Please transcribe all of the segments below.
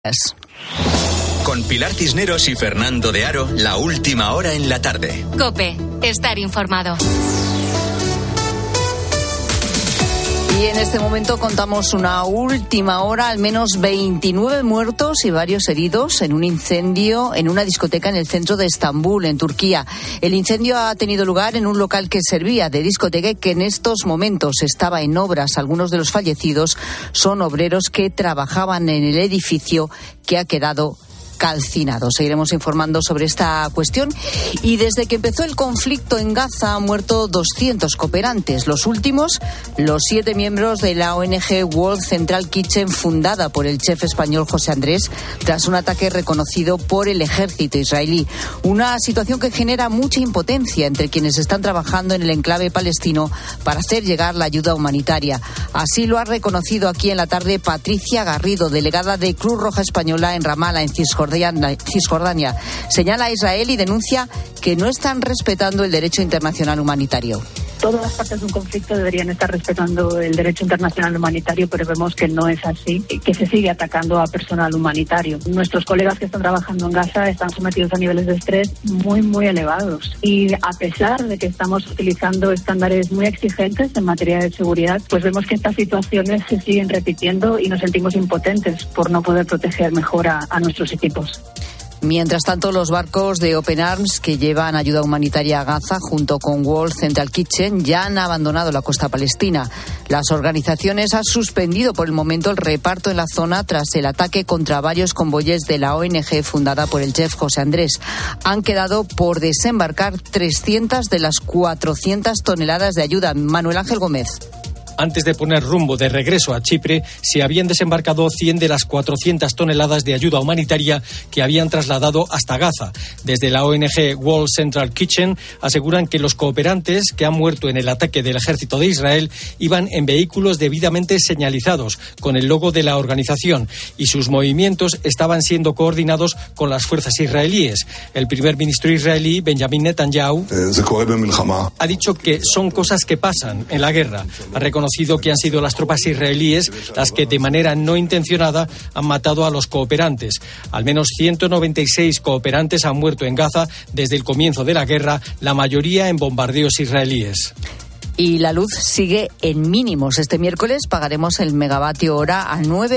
Con Pilar Cisneros y Fernando de Aro, la última hora en la tarde. COPE, estar informado. Y en este momento contamos una última hora, al menos 29 muertos y varios heridos en un incendio en una discoteca en el centro de Estambul, en Turquía. El incendio ha tenido lugar en un local que servía de discoteca y que en estos momentos estaba en obras. Algunos de los fallecidos son obreros que trabajaban en el edificio que ha quedado calcinado. Seguiremos informando sobre esta cuestión. Y desde que empezó el conflicto en Gaza han muerto 200 cooperantes. Los últimos, los 7 miembros de la ONG World Central Kitchen, fundada por el chef español José Andrés, tras un ataque reconocido por el ejército israelí. Una situación que genera mucha impotencia entre quienes están trabajando en el enclave palestino para hacer llegar la ayuda humanitaria. Así lo ha reconocido aquí en la tarde Patricia Garrido, delegada de Cruz Roja Española en Ramala, en Cisjordania. Señala a Israel y denuncia que no están respetando el derecho internacional humanitario. Todas las partes de un conflicto deberían estar respetando el derecho internacional humanitario, pero vemos que no es así, que se sigue atacando a personal humanitario. Nuestros colegas que están trabajando en Gaza están sometidos a niveles de estrés muy, muy elevados. Y a pesar de que estamos utilizando estándares muy exigentes en materia de seguridad, pues vemos que estas situaciones se siguen repitiendo y nos sentimos impotentes por no poder proteger mejor a nuestros equipos. Mientras tanto, los barcos de Open Arms que llevan ayuda humanitaria a Gaza junto con World Central Kitchen ya han abandonado la costa palestina. Las organizaciones han suspendido por el momento el reparto en la zona tras el ataque contra varios convoyes de la ONG fundada por el chef José Andrés. Han quedado por desembarcar 300 de las 400 toneladas de ayuda. Manuel Ángel Gómez. Antes de poner rumbo de regreso a Chipre, se habían desembarcado 100 de las 400 toneladas de ayuda humanitaria que habían trasladado hasta Gaza. Desde la ONG World Central Kitchen aseguran que los cooperantes que han muerto en el ataque del ejército de Israel iban en vehículos debidamente señalizados con el logo de la organización y sus movimientos estaban siendo coordinados con las fuerzas israelíes. El primer ministro israelí, Benjamin Netanyahu, ha dicho que son cosas que pasan en la guerra. Ha reconocido que han sido las tropas israelíes las que de manera no intencionada han matado a los cooperantes. Al menos 196 cooperantes han muerto en Gaza desde el comienzo de la guerra, la mayoría en bombardeos israelíes. Y la luz sigue en mínimos. Este miércoles pagaremos el megavatio hora a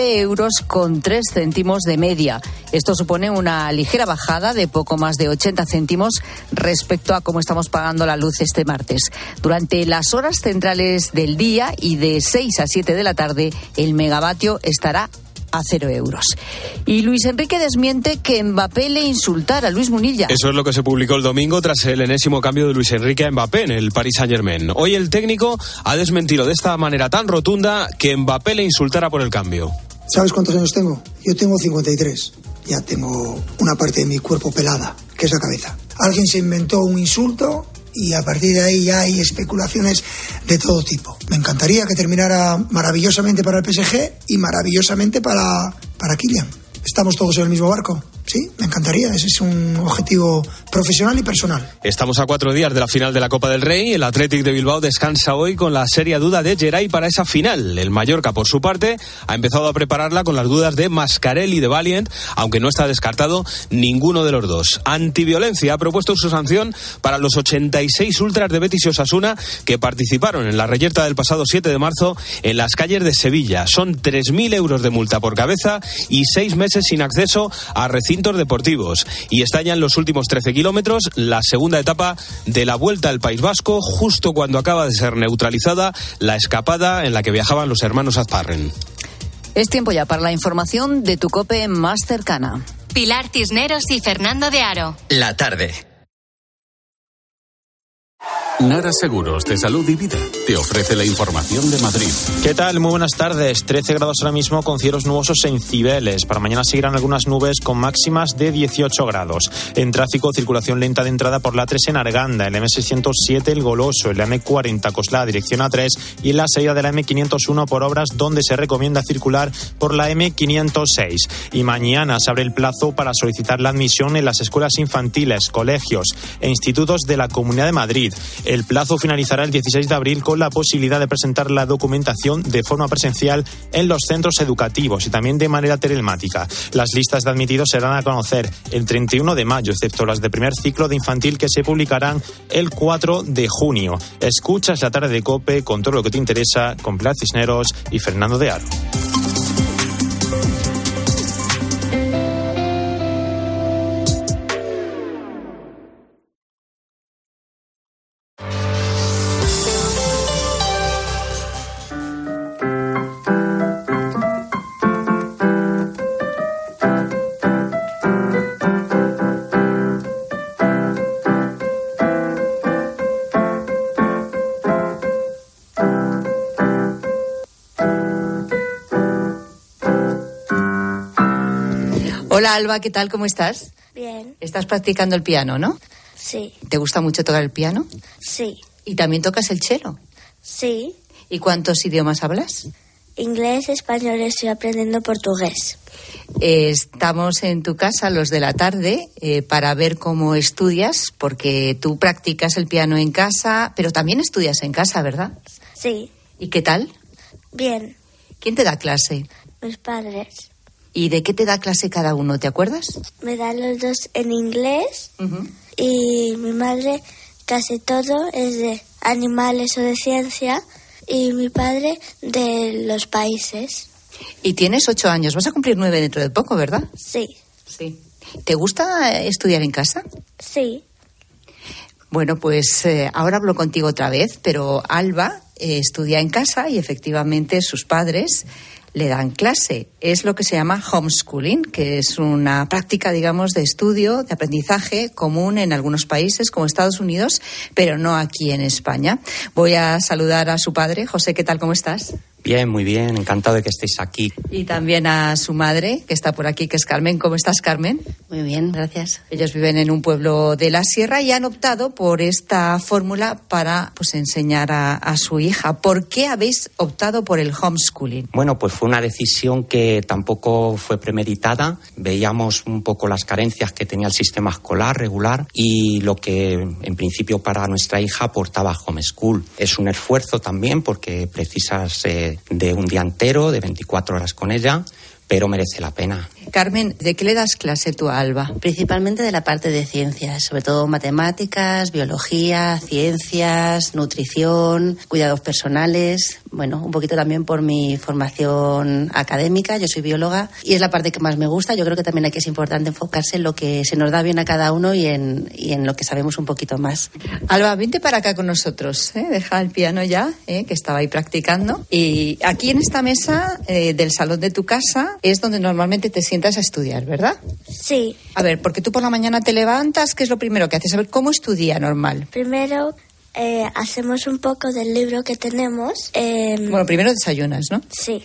9,03 euros de media. Esto supone una ligera bajada de poco más de 80 céntimos respecto a cómo estamos pagando la luz este martes. Durante las horas centrales del día y de 6 a 7 de la tarde, el megavatio estará a 0 euros. Y Luis Enrique desmiente que Mbappé le insultara a Luis Munilla. Eso es lo que se publicó el domingo tras el enésimo cambio de Luis Enrique a Mbappé en el Paris Saint-Germain. Hoy el técnico ha desmentido de esta manera tan rotunda que Mbappé le insultara por el cambio. ¿Sabes cuántos años tengo? Yo tengo 53. Ya tengo una parte de mi cuerpo pelada, que es la cabeza. Alguien se inventó un insulto y a partir de ahí ya hay especulaciones de todo tipo. Me encantaría que terminara maravillosamente para el PSG y maravillosamente para Kylian. ¿Estamos todos en el mismo barco? Sí, me encantaría. Ese es un objetivo profesional y personal. Estamos a 4 días de la final de la Copa del Rey. El Athletic de Bilbao descansa hoy con la seria duda de Geray para esa final. El Mallorca, por su parte, ha empezado a prepararla con las dudas de Mascarell y de Valiant, aunque no está descartado ninguno de los dos. Antiviolencia ha propuesto su sanción para los 86 ultras de Betis y Osasuna que participaron en la reyerta del pasado 7 de marzo en las calles de Sevilla. Son 3.000 euros de multa por cabeza y 6 meses sin acceso a recintos deportivos. Y está ya en los últimos 13 kilómetros la segunda etapa de la Vuelta al País Vasco, justo cuando acaba de ser neutralizada la escapada en la que viajaban los hermanos Azparren. Es tiempo ya para la información de tu COPE más cercana. Pilar Cisneros y Fernando de Aro. La tarde. Nara Seguros de Salud y Vida te ofrece la información de Madrid. ¿Qué tal? Muy buenas tardes. 13 grados ahora mismo con cielos nubosos en Cibeles. Para mañana seguirán algunas nubes con máximas de 18 grados. En tráfico, circulación lenta de entrada por la 3 en Arganda, el M607 El Goloso, el M40 Coslada dirección A3 y en la salida de la M501 por obras donde se recomienda circular por la M506. Y mañana se abre el plazo para solicitar la admisión en las escuelas infantiles, colegios e institutos de la Comunidad de Madrid. El plazo finalizará el 16 de abril con con la posibilidad de presentar la documentación de forma presencial en los centros educativos y también de manera telemática. Las listas de admitidos se darán a conocer el 31 de mayo, excepto las de primer ciclo de infantil, que se publicarán el 4 de junio. Escuchas la tarde de COPE con todo lo que te interesa, con Pilar Cisneros y Fernando de Aro. Hola Alba, ¿qué tal? ¿Cómo estás? Bien. Estás practicando el piano, ¿no? Sí. ¿Te gusta mucho tocar el piano? Sí. ¿Y también tocas el cello? Sí. ¿Y cuántos idiomas hablas? Inglés, español, estoy aprendiendo portugués. Estamos en tu casa los de la tarde para ver cómo estudias, porque tú practicas el piano en casa, pero también estudias en casa, ¿verdad? Sí. ¿Y qué tal? Bien. ¿Quién te da clase? Mis padres. ¿Y de qué te da clase cada uno? ¿Te acuerdas? Me dan los dos en inglés y mi madre casi todo es de animales o de ciencia y mi padre de los países. Y tienes 8 años, vas a cumplir 9 dentro de poco, ¿verdad? Sí. Sí. ¿Te gusta estudiar en casa? Sí. Bueno, pues ahora hablo contigo otra vez, pero Alba estudia en casa y efectivamente sus padres le dan clase. Es lo que se llama homeschooling, que es una práctica, digamos, de estudio, de aprendizaje común en algunos países como Estados Unidos, pero no aquí en España. Voy a saludar a su padre. José, ¿qué tal? ¿Cómo estás? Bien, muy bien. Encantado de que estéis aquí. Y también a su madre, que está por aquí, que es Carmen. ¿Cómo estás, Carmen? Muy bien, gracias. Ellos viven en un pueblo de la sierra y han optado por esta fórmula para enseñar a su hija. ¿Por qué habéis optado por el homeschooling? Bueno, pues fue una decisión que tampoco fue premeditada. Veíamos un poco las carencias que tenía el sistema escolar regular y lo que en principio para nuestra hija aportaba homeschool. Es un esfuerzo también porque precisas de un día entero, de 24 horas con ella, pero merece la pena. Carmen, ¿de qué le das clase tú a Alba? Principalmente de la parte de ciencias, sobre todo matemáticas, biología, ciencias, nutrición, cuidados personales. Bueno, un poquito también por mi formación académica, yo soy bióloga y es la parte que más me gusta. Yo creo que también aquí es importante enfocarse en lo que se nos da bien a cada uno y en lo que sabemos un poquito más. Alba, vente para acá con nosotros, deja el piano ya, que estaba ahí practicando. Y aquí en esta mesa del salón de tu casa es donde normalmente te sientas a estudiar, ¿verdad? Sí. A ver, porque tú por la mañana te levantas, ¿qué es lo primero que haces? A ver, ¿cómo es tu día normal? Primero hacemos un poco del libro que tenemos. Bueno, primero desayunas, ¿no? Sí.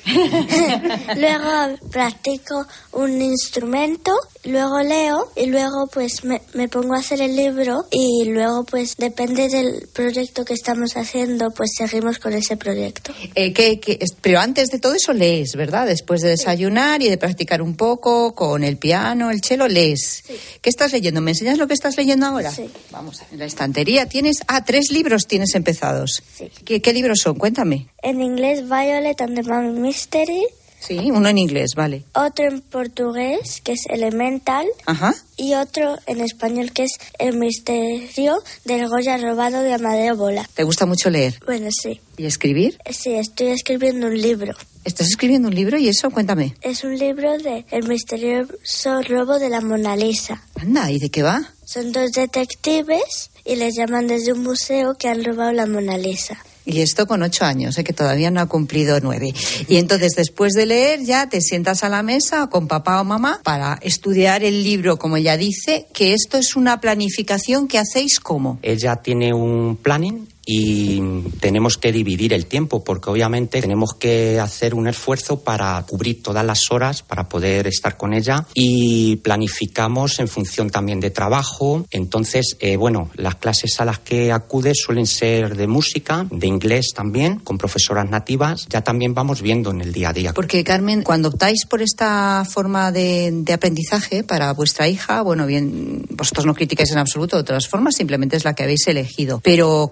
Luego practico un instrumento, luego leo y luego pues me pongo a hacer el libro y luego pues depende del proyecto que estamos haciendo, pues seguimos con ese proyecto. Pero antes de todo eso lees, ¿verdad? Después de desayunar y de practicar un poco con el piano, el cello, lees. Sí. ¿Qué estás leyendo? ¿Me enseñas lo que estás leyendo ahora? Sí. Vamos, en la estantería tienes 3 libros tienes empezados. Sí. ¿Qué libros son? Cuéntame. En inglés, Violet and the Mummy Mystery. Sí, uno en inglés, vale. Otro en portugués, que es Elemental. Ajá. Y otro en español, que es El misterio del Goya robado de Amadeo Bola. ¿Te gusta mucho leer? Bueno, sí. ¿Y escribir? Sí, estoy escribiendo un libro. ¿Estás escribiendo un libro y eso? Cuéntame. Es un libro de El misterioso robo de la Mona Lisa. Anda, ¿y de qué va? Son 2 detectives y les llaman desde un museo que han robado la Mona Lisa. Y esto con 8 años, que todavía no ha cumplido 9. Y entonces, después de leer, ya te sientas a la mesa con papá o mamá para estudiar el libro, como ella dice, que esto es una planificación que hacéis ¿cómo? Ella tiene un planning y tenemos que dividir el tiempo porque obviamente tenemos que hacer un esfuerzo para cubrir todas las horas para poder estar con ella y planificamos en función también de trabajo. Entonces, las clases a las que acude suelen ser de música, de inglés también, con profesoras nativas. Ya también vamos viendo en el día a día. Porque, Carmen, cuando optáis por esta forma de aprendizaje para vuestra hija, bueno, bien, vosotros no criticáis en absoluto otras formas, simplemente es la que habéis elegido. Pero, claro,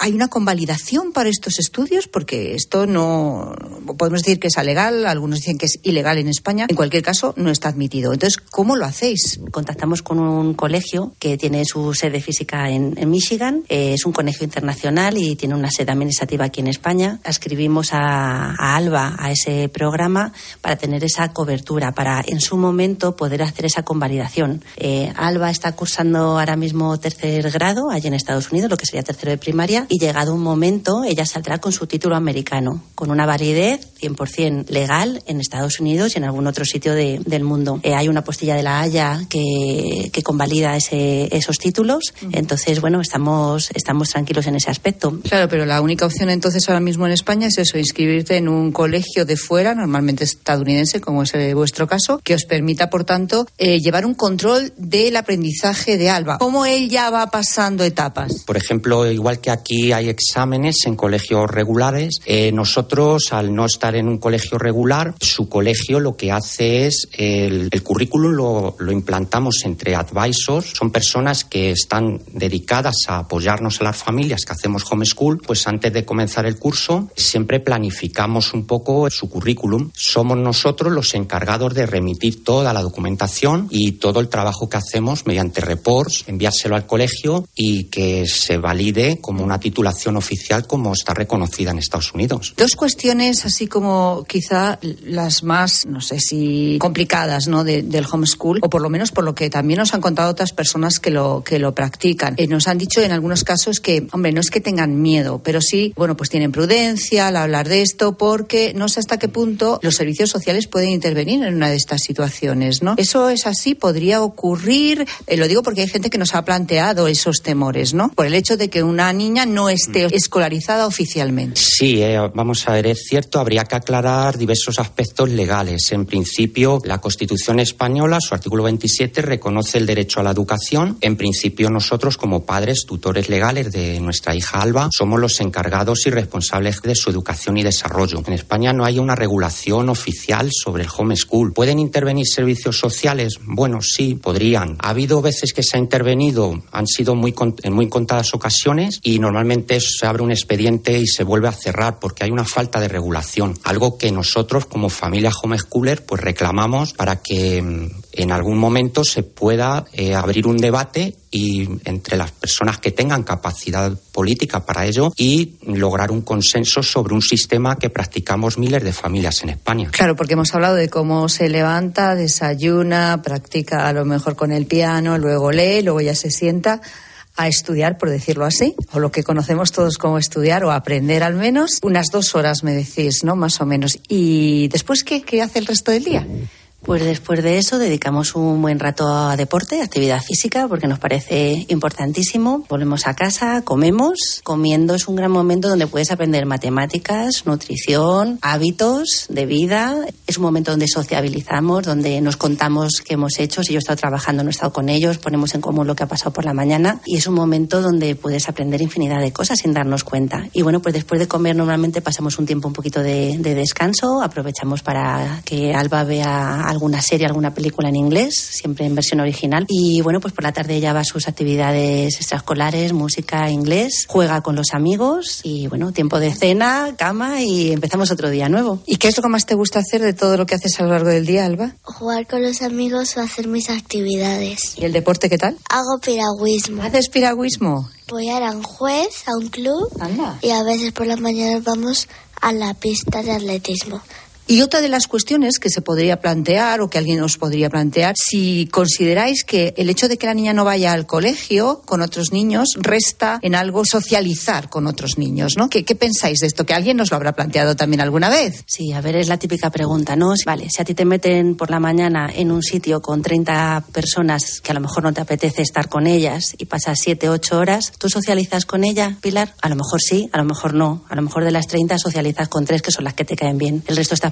¿Hay una convalidación para estos estudios? Porque esto no podemos decir que es legal, algunos dicen que es ilegal en España. En cualquier caso, no está admitido. Entonces, ¿cómo lo hacéis? Contactamos con un colegio que tiene su sede física en Michigan. Es un colegio internacional y tiene una sede administrativa aquí en España. Escribimos a Alba a ese programa para tener esa cobertura, para en su momento poder hacer esa convalidación. Alba está cursando ahora mismo 3er grado allí en Estados Unidos, lo que sería 3º de primaria, y llegado un momento ella saldrá con su título americano, con una validez 100% legal en Estados Unidos y en algún otro sitio del mundo. Hay una postilla de la Haya que convalida esos títulos. Entonces, bueno, estamos tranquilos en ese aspecto. Claro, pero la única opción entonces ahora mismo en España es eso, inscribirte en un colegio de fuera, normalmente estadounidense, como es vuestro caso, que os permita, por tanto, llevar un control del aprendizaje de Alba. ¿Cómo él ya va pasando etapas? Por ejemplo, igual que aquí hay exámenes en colegios regulares, nosotros, al no estar en un colegio regular, su colegio lo que hace es el currículum lo implantamos entre advisors. Son personas que están dedicadas a apoyarnos a las familias que hacemos homeschool. Pues antes de comenzar el curso siempre planificamos un poco su currículum. Somos nosotros los encargados de remitir toda la documentación y todo el trabajo que hacemos mediante reports, enviárselo al colegio y que se valide como una titulación oficial como está reconocida en Estados Unidos. Dos cuestiones así como quizá las más, no sé si complicadas, ¿no? del homeschool, o por lo menos por lo que también nos han contado otras personas que lo practican. Nos han dicho en algunos casos que, hombre, no es que tengan miedo, pero sí, bueno, pues tienen prudencia al hablar de esto, porque no sé hasta qué punto los servicios sociales pueden intervenir en una de estas situaciones, ¿no? ¿Eso es así? ¿Podría ocurrir? Lo digo porque hay gente que nos ha planteado esos temores, ¿no? Por el hecho de que una niña no esté escolarizada oficialmente. Sí, vamos a ver, es cierto, habría que aclarar diversos aspectos legales. En principio, la Constitución española, su artículo 27, reconoce el derecho a la educación. En principio, nosotros, como padres, tutores legales de nuestra hija Alba, somos los encargados y responsables de su educación y desarrollo. En España no hay una regulación oficial sobre el homeschool. ¿Pueden intervenir servicios sociales? Bueno, sí, podrían. Ha habido veces que se ha intervenido, han sido en muy contadas ocasiones, y normalmente se abre un expediente y se vuelve a cerrar porque hay una falta de regulación. Algo que nosotros, como familia homeschooler, pues reclamamos para que en algún momento se pueda abrir un debate y entre las personas que tengan capacidad política para ello y lograr un consenso sobre un sistema que practicamos miles de familias en España. Claro, porque hemos hablado de cómo se levanta, desayuna, practica a lo mejor con el piano, luego lee, luego ya se sienta a estudiar, por decirlo así, o lo que conocemos todos como estudiar o aprender al menos, unas 2 horas me decís, ¿no? Más o menos. ¿Y después qué hace el resto del día? Pues después de eso dedicamos un buen rato a deporte, actividad física, porque nos parece importantísimo. Volvemos a casa, comemos. Comiendo es un gran momento donde puedes aprender matemáticas, nutrición, hábitos de vida. Es un momento donde sociabilizamos, donde nos contamos qué hemos hecho. Si yo he estado trabajando, no he estado con ellos, ponemos en común lo que ha pasado por la mañana. Y es un momento donde puedes aprender infinidad de cosas sin darnos cuenta. Y bueno, pues después de comer normalmente pasamos un tiempo un poquito de descanso. Aprovechamos para que Alba vea alguna serie, alguna película en inglés, siempre en versión original. Y bueno, pues por la tarde ya va a sus actividades extraescolares, música, inglés, juega con los amigos y bueno, tiempo de cena, cama y empezamos otro día nuevo. ¿Y qué es lo que más te gusta hacer de todo lo que haces a lo largo del día, Alba? Jugar con los amigos o hacer mis actividades. ¿Y el deporte qué tal? Hago piragüismo. ¿Haces piragüismo? Voy a Aranjuez, a un club. Anda. Y a veces por la mañana vamos a la pista de atletismo. Y otra de las cuestiones que se podría plantear o que alguien os podría plantear, si consideráis que el hecho de que la niña no vaya al colegio con otros niños resta en algo socializar con otros niños, ¿no? ¿Qué pensáis de esto? Que alguien nos lo habrá planteado también alguna vez. Sí, a ver, es la típica pregunta, ¿no? Vale, si a ti te meten por la mañana en un sitio con 30 personas que a lo mejor no te apetece estar con ellas y pasas 7, 8 horas, ¿tú socializas con ella, Pilar? A lo mejor sí, a lo mejor no. A lo mejor de las 30 socializas con 3 que son las que te caen bien. El resto estás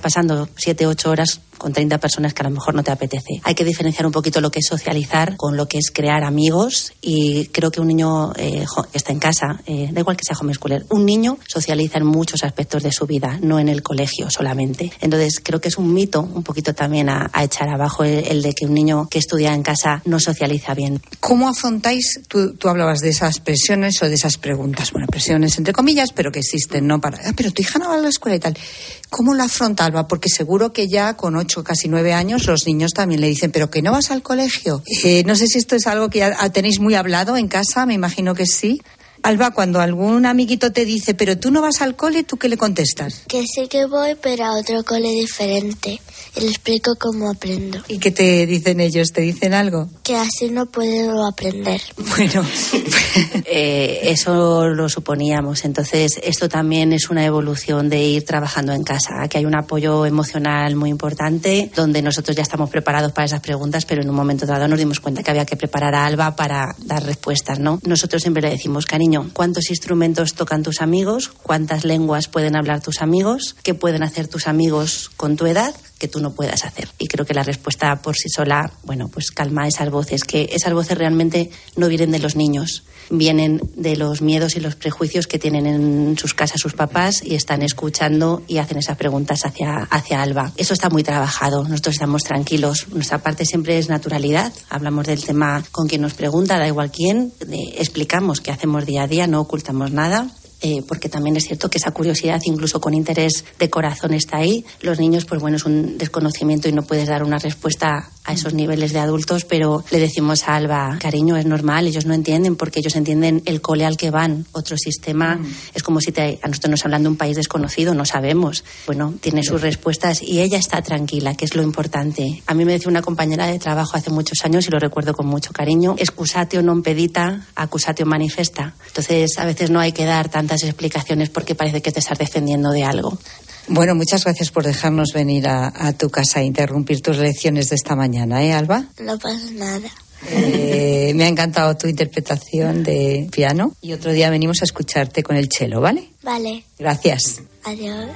pasando 7, 8 horas con 30 personas que a lo mejor no te apetece. Hay que diferenciar un poquito lo que es socializar con lo que es crear amigos, y creo que un niño está en casa, da igual que sea homeschooler, un niño socializa en muchos aspectos de su vida, no en el colegio solamente. Entonces creo que es un mito un poquito también a echar abajo el de que un niño que estudia en casa no socializa bien. ¿Cómo afrontáis? Tú hablabas de esas presiones o de esas preguntas, bueno, presiones entre comillas, pero que existen, ¿no? Pero tu hija no va a la escuela y tal. ¿Cómo la afronta Alba? Porque seguro que ya con 8, casi 9 años, los niños también le dicen, ¿pero que no vas al colegio? No sé si esto es algo que ya tenéis muy hablado en casa, me imagino que sí. Alba, cuando algún amiguito te dice, pero tú no vas al cole, ¿tú qué le contestas? Que sí que voy, pero a otro cole diferente. Y le explico cómo aprendo. ¿Y qué te dicen ellos? ¿Te dicen algo? Que así no puedo aprender. Bueno, eso lo suponíamos. Entonces, esto también es una evolución de ir trabajando en casa, que hay un apoyo emocional muy importante, donde nosotros ya estamos preparados para esas preguntas, pero en un momento dado nos dimos cuenta que había que preparar a Alba para dar respuestas, ¿no? Nosotros siempre le decimos, cariño, ¿cuántos instrumentos tocan tus amigos? ¿Cuántas lenguas pueden hablar tus amigos? ¿Qué pueden hacer tus amigos con tu edad que tú no puedas hacer? Y creo que la respuesta por sí sola, bueno, pues calma esas voces, que esas voces realmente no vienen de los niños, vienen de los miedos y los prejuicios que tienen en sus casas sus papás, y están escuchando y hacen esas preguntas hacia Alba. Eso está muy trabajado, nosotros estamos tranquilos. Nuestra parte siempre es naturalidad, hablamos del tema con quien nos pregunta, da igual quién, explicamos qué hacemos día a día, no ocultamos nada. Porque también es cierto que esa curiosidad, incluso con interés de corazón, está ahí. Los niños, pues bueno, es un desconocimiento y no puedes dar una respuesta a esos niveles de adultos, pero le decimos a Alba, cariño, es normal, ellos no entienden, porque ellos entienden el cole al que van, otro sistema. Es como si a nosotros nos hablan de un país desconocido, no sabemos. Bueno, tiene sus respuestas y ella está tranquila, que es lo importante. A mí me decía una compañera de trabajo hace muchos años, y lo recuerdo con mucho cariño, excusatio non pedita, accusatio manifesta. Entonces, a veces no hay que dar tantas explicaciones porque parece que te estás defendiendo de algo. Bueno, muchas gracias por dejarnos venir a tu casa e interrumpir tus lecciones de esta mañana, Alba? No pasa nada. Me ha encantado tu interpretación de piano, y otro día venimos a escucharte con el cello, ¿vale? Vale. Gracias. Adiós.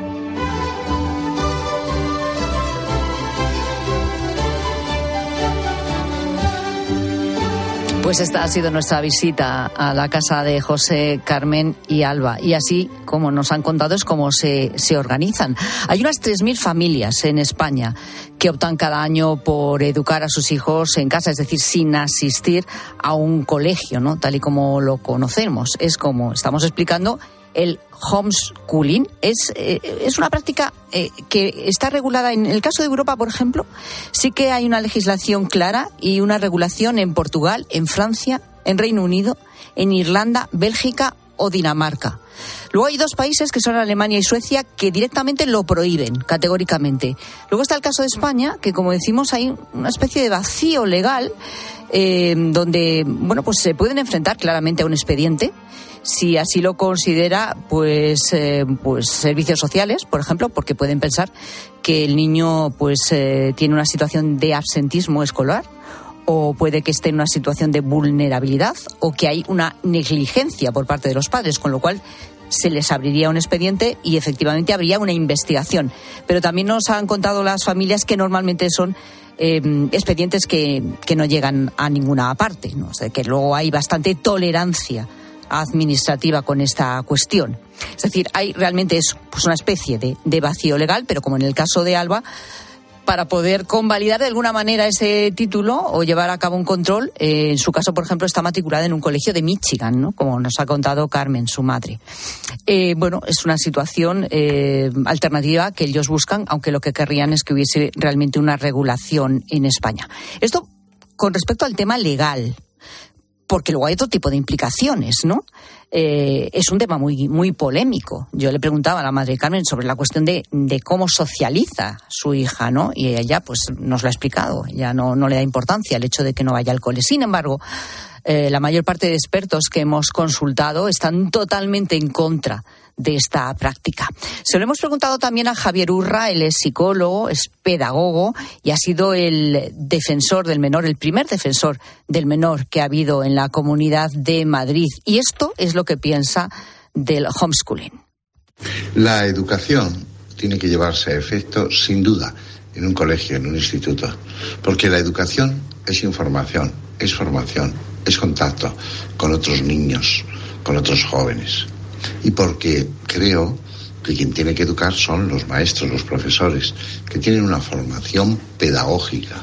Pues esta ha sido nuestra visita a la casa de José, Carmen y Alba. Y así, como nos han contado, es como se organizan. Hay unas 3.000 familias en España que optan cada año por educar a sus hijos en casa, es decir, sin asistir a un colegio, ¿no? Tal y como lo conocemos. Es como estamos explicando, el homeschooling es una práctica que está regulada. En el caso de Europa, por ejemplo, sí que hay una legislación clara y una regulación en Portugal, en Francia, en Reino Unido, en Irlanda, Bélgica o Dinamarca. Luego hay 2 países, que son Alemania y Suecia, que directamente lo prohíben categóricamente. Luego está el caso de España, que, como decimos, hay una especie de vacío legal donde, bueno, pues se pueden enfrentar claramente a un expediente si así lo considera, pues servicios sociales, por ejemplo, porque pueden pensar que el niño tiene una situación de absentismo escolar, o puede que esté en una situación de vulnerabilidad, o que hay una negligencia por parte de los padres, con lo cual se les abriría un expediente y efectivamente habría una investigación. Pero también nos han contado las familias que normalmente son expedientes que no llegan a ninguna parte, ¿no? O sea, que luego hay bastante tolerancia administrativa con esta cuestión. Es decir, hay realmente una especie de vacío legal, pero como en el caso de Alba, para poder convalidar de alguna manera ese título o llevar a cabo un control, en su caso, por ejemplo, está matriculada en un colegio de Michigan, ¿no? Como nos ha contado Carmen, su madre. Es una situación alternativa que ellos buscan, aunque lo que querrían es que hubiese realmente una regulación en España. Esto con respecto al tema legal, porque luego hay otro tipo de implicaciones, ¿no? Es un tema muy, muy polémico. Yo le preguntaba a la madre Carmen sobre la cuestión de cómo socializa su hija, ¿no? Y ella, pues, nos lo ha explicado. Ella no le da importancia al hecho de que no vaya al cole. Sin embargo, la mayor parte de expertos que hemos consultado están totalmente en contra de esta práctica. Se lo hemos preguntado también a Javier Urra. Él es psicólogo, es pedagogo y ha sido el defensor del menor, el primer defensor del menor que ha habido en la Comunidad de Madrid. Y esto es lo que piensa del homeschooling. La educación tiene que llevarse a efecto, sin duda, en un colegio, en un instituto. Porque la educación es información, es formación, es contacto con otros niños, con otros jóvenes. Y porque creo que quien tiene que educar son los maestros, los profesores, que tienen una formación pedagógica,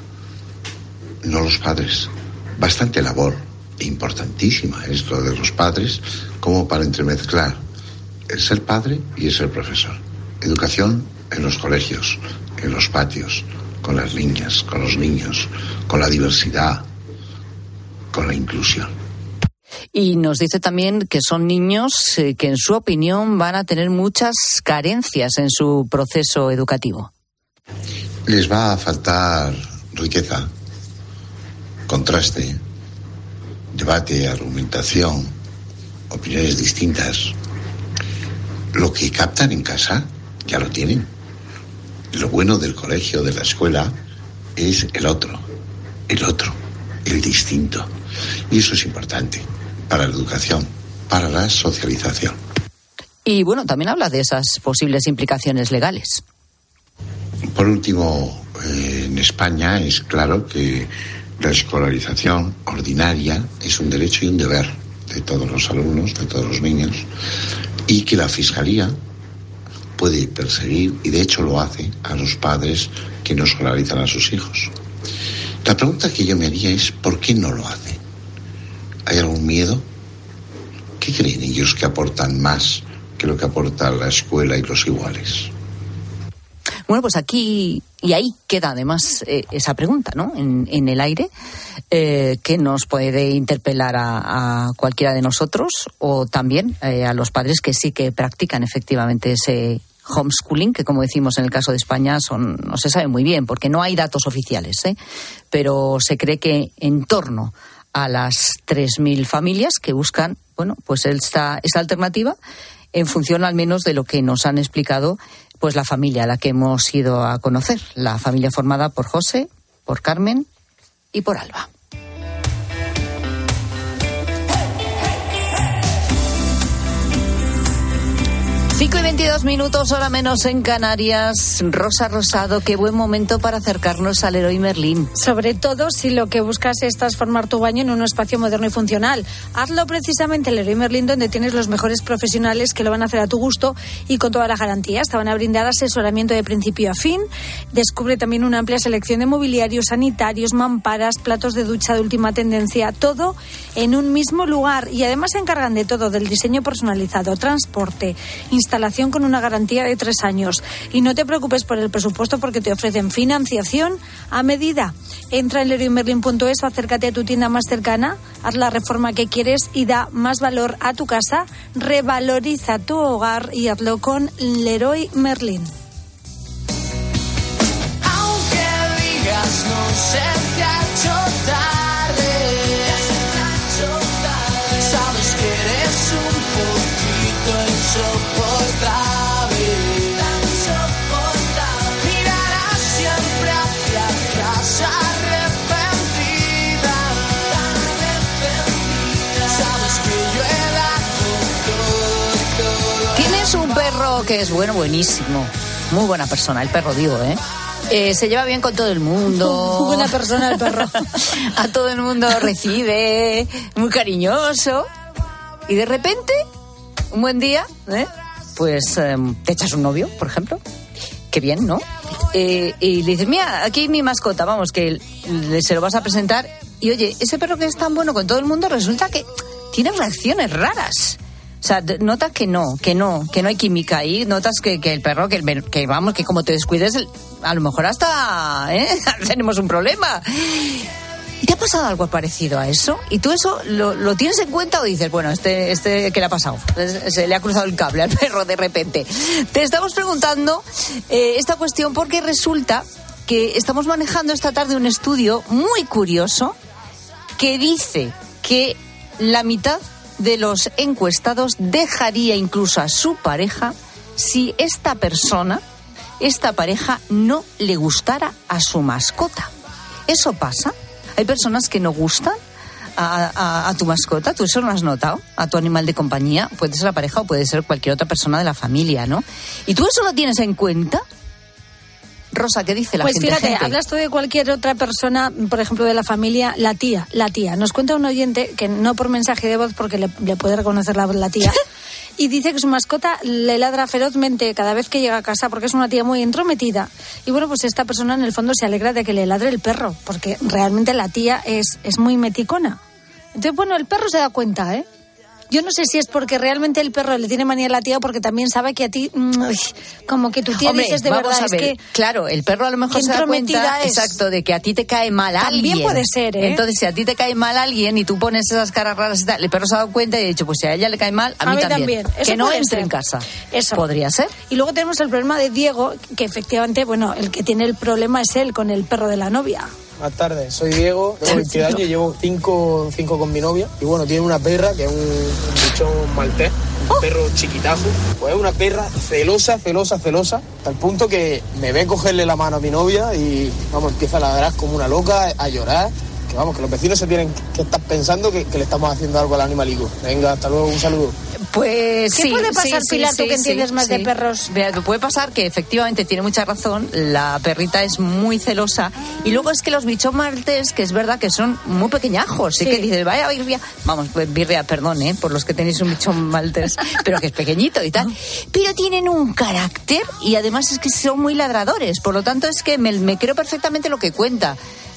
no los padres. Bastante labor, importantísima es lo de los padres, como para entremezclar el ser padre y el ser profesor. Educación en los colegios, en los patios, con las niñas, con los niños, con la diversidad, con la inclusión. Y nos dice también que son niños que, en su opinión, van a tener muchas carencias en su proceso educativo. Les va a faltar riqueza, contraste, debate, argumentación, opiniones distintas. Lo que captan en casa ya lo tienen. Lo bueno del colegio, de la escuela, es el otro, el distinto. Y eso es importante para la educación, para la socialización. Y bueno, también habla de esas posibles implicaciones legales. Por último, en España es claro que la escolarización ordinaria es un derecho y un deber de todos los alumnos, de todos los niños, y que la Fiscalía puede perseguir, y de hecho lo hace, a los padres que no escolarizan a sus hijos. La pregunta que yo me haría es, ¿por qué no lo hace? ¿Hay algún miedo? ¿Qué creen ellos que aportan más que lo que aporta la escuela y los iguales? Bueno, pues aquí y ahí queda además esa pregunta, ¿no? En el aire, que nos puede interpelar a cualquiera de nosotros, o también a los padres que sí que practican efectivamente ese homeschooling, que, como decimos en el caso de España, no se sabe muy bien, porque no hay datos oficiales, pero se cree que en torno a las 3.000 familias que buscan, bueno, pues esta alternativa, en función al menos de lo que nos han explicado pues la familia a la que hemos ido a conocer, la familia formada por José, por Carmen y por Alba. 5:22, hora menos en Canarias. Rosa Rosado, qué buen momento para acercarnos al Leroy Merlin. Sobre todo si lo que buscas es transformar tu baño en un espacio moderno y funcional. Hazlo precisamente en Leroy Merlin, donde tienes los mejores profesionales que lo van a hacer a tu gusto y con todas las garantías. Te van a brindar asesoramiento de principio a fin. Descubre también una amplia selección de mobiliarios, sanitarios, mamparas, platos de ducha de última tendencia, todo en un mismo lugar. Y además se encargan de todo, del diseño personalizado, transporte, instalación con una garantía de 3 años. Y no te preocupes por el presupuesto, porque te ofrecen financiación a medida. Entra en leroymerlin.es o acércate a tu tienda más cercana, haz la reforma que quieres y da más valor a tu casa, revaloriza tu hogar y hazlo con Leroy Merlin. Aunque digas no se te ha hecho tarde, sabes que eres un poquito insoportable, mirarás siempre hacia atrás arrepentida, sabes que yo he dado todo. Tienes un perro que es buenísimo, muy buena persona, el perro, digo, se lleva bien con todo el mundo. Muy buena persona el perro. A todo el mundo recibe, muy cariñoso. Y de repente, un buen día, pues te echas un novio, por ejemplo. Qué bien, ¿no? Y le dices, mira, aquí mi mascota, vamos, que se lo vas a presentar. Y oye, ese perro que es tan bueno con todo el mundo, resulta que tiene reacciones raras. O sea, notas que no hay química ahí, notas que el perro, que vamos, que como te descuides, a lo mejor hasta tenemos un problema. ¿Te ha pasado algo parecido a eso? ¿Y tú eso lo tienes en cuenta o dices, bueno, ¿qué le ha pasado? Se le ha cruzado el cable al perro de repente. Te estamos preguntando esta cuestión porque resulta que estamos manejando esta tarde un estudio muy curioso que dice que la mitad de los encuestados dejaría incluso a su pareja si esta pareja no le gustara a su mascota. ¿Eso pasa? ¿Hay personas que no gustan a tu mascota? ¿Tú eso lo has notado? ¿A tu animal de compañía? Puede ser la pareja o puede ser cualquier otra persona de la familia, ¿no? ¿Y tú eso lo tienes en cuenta? Rosa, ¿qué dice la gente? Pues fíjate, hablas tú de cualquier otra persona, por ejemplo, de la familia, la tía. Nos cuenta un oyente, que no por mensaje de voz, porque le puede reconocer la tía, y dice que su mascota le ladra ferozmente cada vez que llega a casa porque es una tía muy entrometida. Y bueno, pues esta persona en el fondo se alegra de que le ladre el perro, porque realmente la tía es muy meticona. Entonces, bueno, el perro se da cuenta, ¿eh? Yo no sé si es porque realmente el perro le tiene manía a la tía o porque también sabe que a ti, como que tu tía dices de verdad, es que... Claro, el perro a lo mejor se da cuenta, exacto, de que a ti te cae mal alguien. También puede ser, ¿eh? Entonces, si a ti te cae mal alguien y tú pones esas caras raras y tal, el perro se ha dado cuenta y ha dicho, pues si a ella le cae mal, a mí también. Eso que no puede entre ser en casa. Eso. Podría ser. Y luego tenemos el problema de Diego, que efectivamente, bueno, el que tiene el problema es él con el perro de la novia. Buenas tardes, soy Diego, tengo 22 años, llevo 5 con mi novia y bueno, tiene una perra que es un bichón maltés, un perro chiquitajo, pues es una perra celosa, hasta el punto que me ve cogerle la mano a mi novia y vamos, empieza a ladrar como una loca, a llorar, que vamos, que los vecinos se tienen que estar pensando que le estamos haciendo algo al animalico. Venga, hasta luego, un saludo. Pues ¿Qué puede pasar, Pilar, tú que entiendes más de perros? Vea, puede pasar que efectivamente tiene mucha razón, la perrita es muy celosa y luego es que los bichos maltés, que es verdad que son muy pequeñajos, sí que dices, vaya birria, vamos, pues birria, perdón, por los que tenéis un bichón maltés, pero que es pequeñito y tal, pero tienen un carácter y además es que son muy ladradores, por lo tanto es que me creo perfectamente lo que cuenta.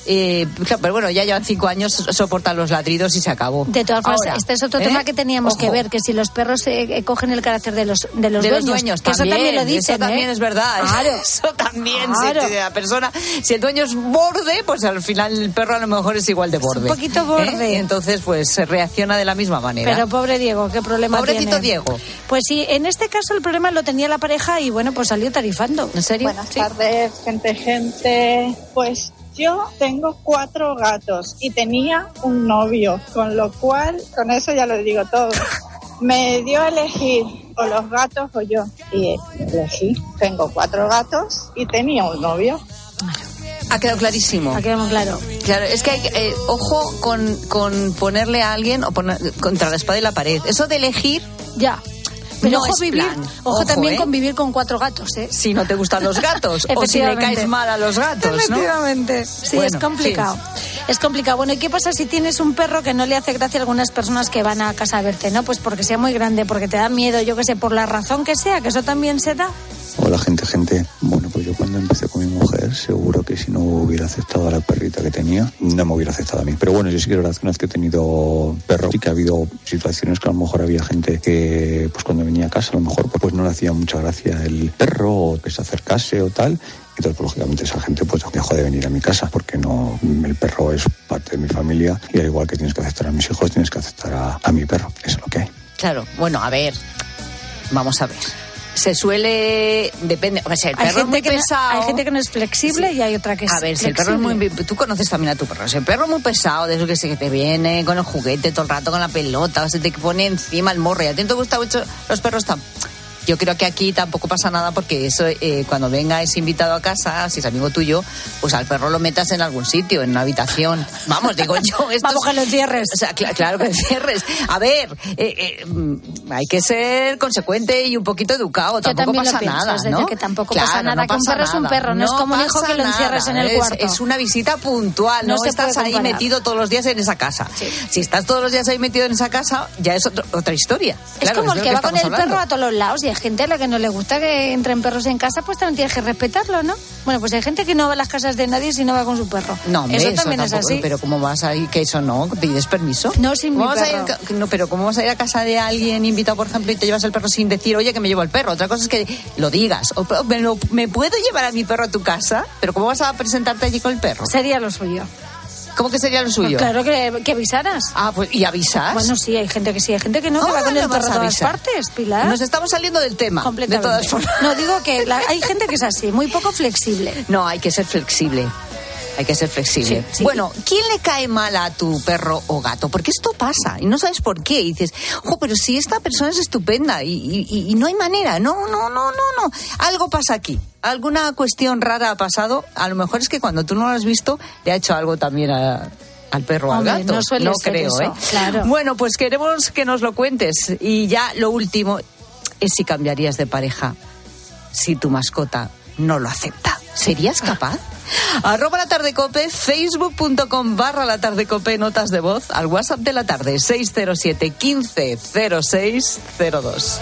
Pero bueno, ya llevan 5 años, soportan los ladridos y se acabó. De todas formas, este es otro tema que teníamos que ver, que si los perros cogen el carácter de los dueños, que también, eso también lo dicen, eso también es verdad. Claro. Eso también, si la persona, si el dueño es borde, pues al final el perro a lo mejor es igual de borde. Es un poquito borde. Y entonces pues se reacciona de la misma manera. Pero pobre Diego, qué problema Pobrecito tiene. Diego. Pues sí, en este caso el problema lo tenía la pareja y bueno, pues salió tarifando. ¿En serio? Buenas tardes, gente. Pues yo tengo 4 gatos y tenía un novio, con lo cual, con eso ya lo digo todo. Me dio a elegir o los gatos o yo. Y elegí. Tengo 4 gatos y tenía un novio. Ha quedado clarísimo. Ha quedado muy claro. Claro, es que hay ojo con ponerle a alguien o poner contra la espada y la pared. Eso de elegir... Ya. Pero no ojo también con vivir con 4 gatos, ¿eh? Si no te gustan los gatos o si le caes mal a los gatos, ¿no? Efectivamente. Sí, bueno, es complicado. Sí. Es complicado. Bueno, ¿y qué pasa si tienes un perro que no le hace gracia a algunas personas que van a casa a verte, ¿no? Pues porque sea muy grande, porque te da miedo, yo qué sé, por la razón que sea, que eso también se da. Hola, gente. Bueno, pues yo cuando empecé con mi mujer, seguro que si no hubiera aceptado a la perrita que tenía, no me hubiera aceptado a mí. Pero bueno, yo sí que es verdad que una vez que he tenido perro, sí que ha habido situaciones que a lo mejor había gente que, pues cuando venía a casa, a lo mejor pues no le hacía mucha gracia el perro, o que se acercase o tal. Entonces, pues, lógicamente, esa gente pues dejó de venir a mi casa, porque no, el perro es parte de mi familia y al igual que tienes que aceptar a mis hijos, tienes que aceptar a mi perro. Eso es lo que hay. Claro, bueno, a ver, vamos a ver. Se suele... Depende... O sea, el perro es muy pesado... Hay gente que no es flexible y hay otra que es flexible. A ver, si el perro es muy... Tú conoces también a tu perro. Si el perro es muy pesado, de eso que sé que te viene con el juguete todo el rato, con la pelota, o se te pone encima el morro. Y a ti no te gustan mucho los perros tan... Yo creo que aquí tampoco pasa nada porque eso cuando venga ese invitado a casa, si es amigo tuyo, pues al perro lo metas en algún sitio, en una habitación. Vamos, digo yo. Vamos, que lo encierres. O sea, claro que encierres. A ver, hay que ser consecuente y un poquito educado. Tampoco pasa nada, ¿no? Que tampoco pasa nada. Que un perro es un perro, no es como un hijo que lo encierres en el cuarto. Es una visita puntual, no estás ahí metido todos los días en esa casa. Sí. Si estás todos los días ahí metido en esa casa, ya es otra historia. Es claro, como el que va con el perro a todos los lados y hay gente a la que no le gusta que entren perros en casa, pues también tienes que respetarlo, ¿no? Bueno, pues hay gente que no va a las casas de nadie si no va con su perro. No, hombre, eso también es así. Pero ¿cómo vas a ir? Que eso no, ¿pides permiso? No, sin mi perro. No, pero ¿cómo vas a ir a casa de alguien invitado, por ejemplo, y te llevas el perro sin decir, oye, que me llevo el perro? Otra cosa es que lo digas. O, ¿me puedo llevar a mi perro a tu casa? Pero ¿cómo vas a presentarte allí con el perro? Sería lo suyo. ¿Cómo que sería lo suyo? Pues claro, que avisaras. Ah, pues ¿y avisas? Bueno, sí, hay gente que sí, hay gente que no, que va con el perro a todas partes, Pilar. Nos estamos saliendo del tema. Completamente. De todas formas. No, digo que hay gente que es así, muy poco flexible. No, hay que ser flexible. Hay que ser flexible. Sí. Bueno, ¿quién le cae mal a tu perro o gato? Porque esto pasa y no sabes por qué. Y dices, pero si esta persona es estupenda y no hay manera. No. Algo pasa aquí. Alguna cuestión rara ha pasado. A lo mejor es que cuando tú no lo has visto, le ha hecho algo también a al perro o al Hombre, gato. no suele ser creo, eso, claro. Bueno, pues queremos que nos lo cuentes. Y ya lo último es si cambiarías de pareja si tu mascota no lo acepta. ¿Serías capaz? @latardecope, facebook.com/latardecope, notas de voz al WhatsApp de la tarde, 607 15 06 02.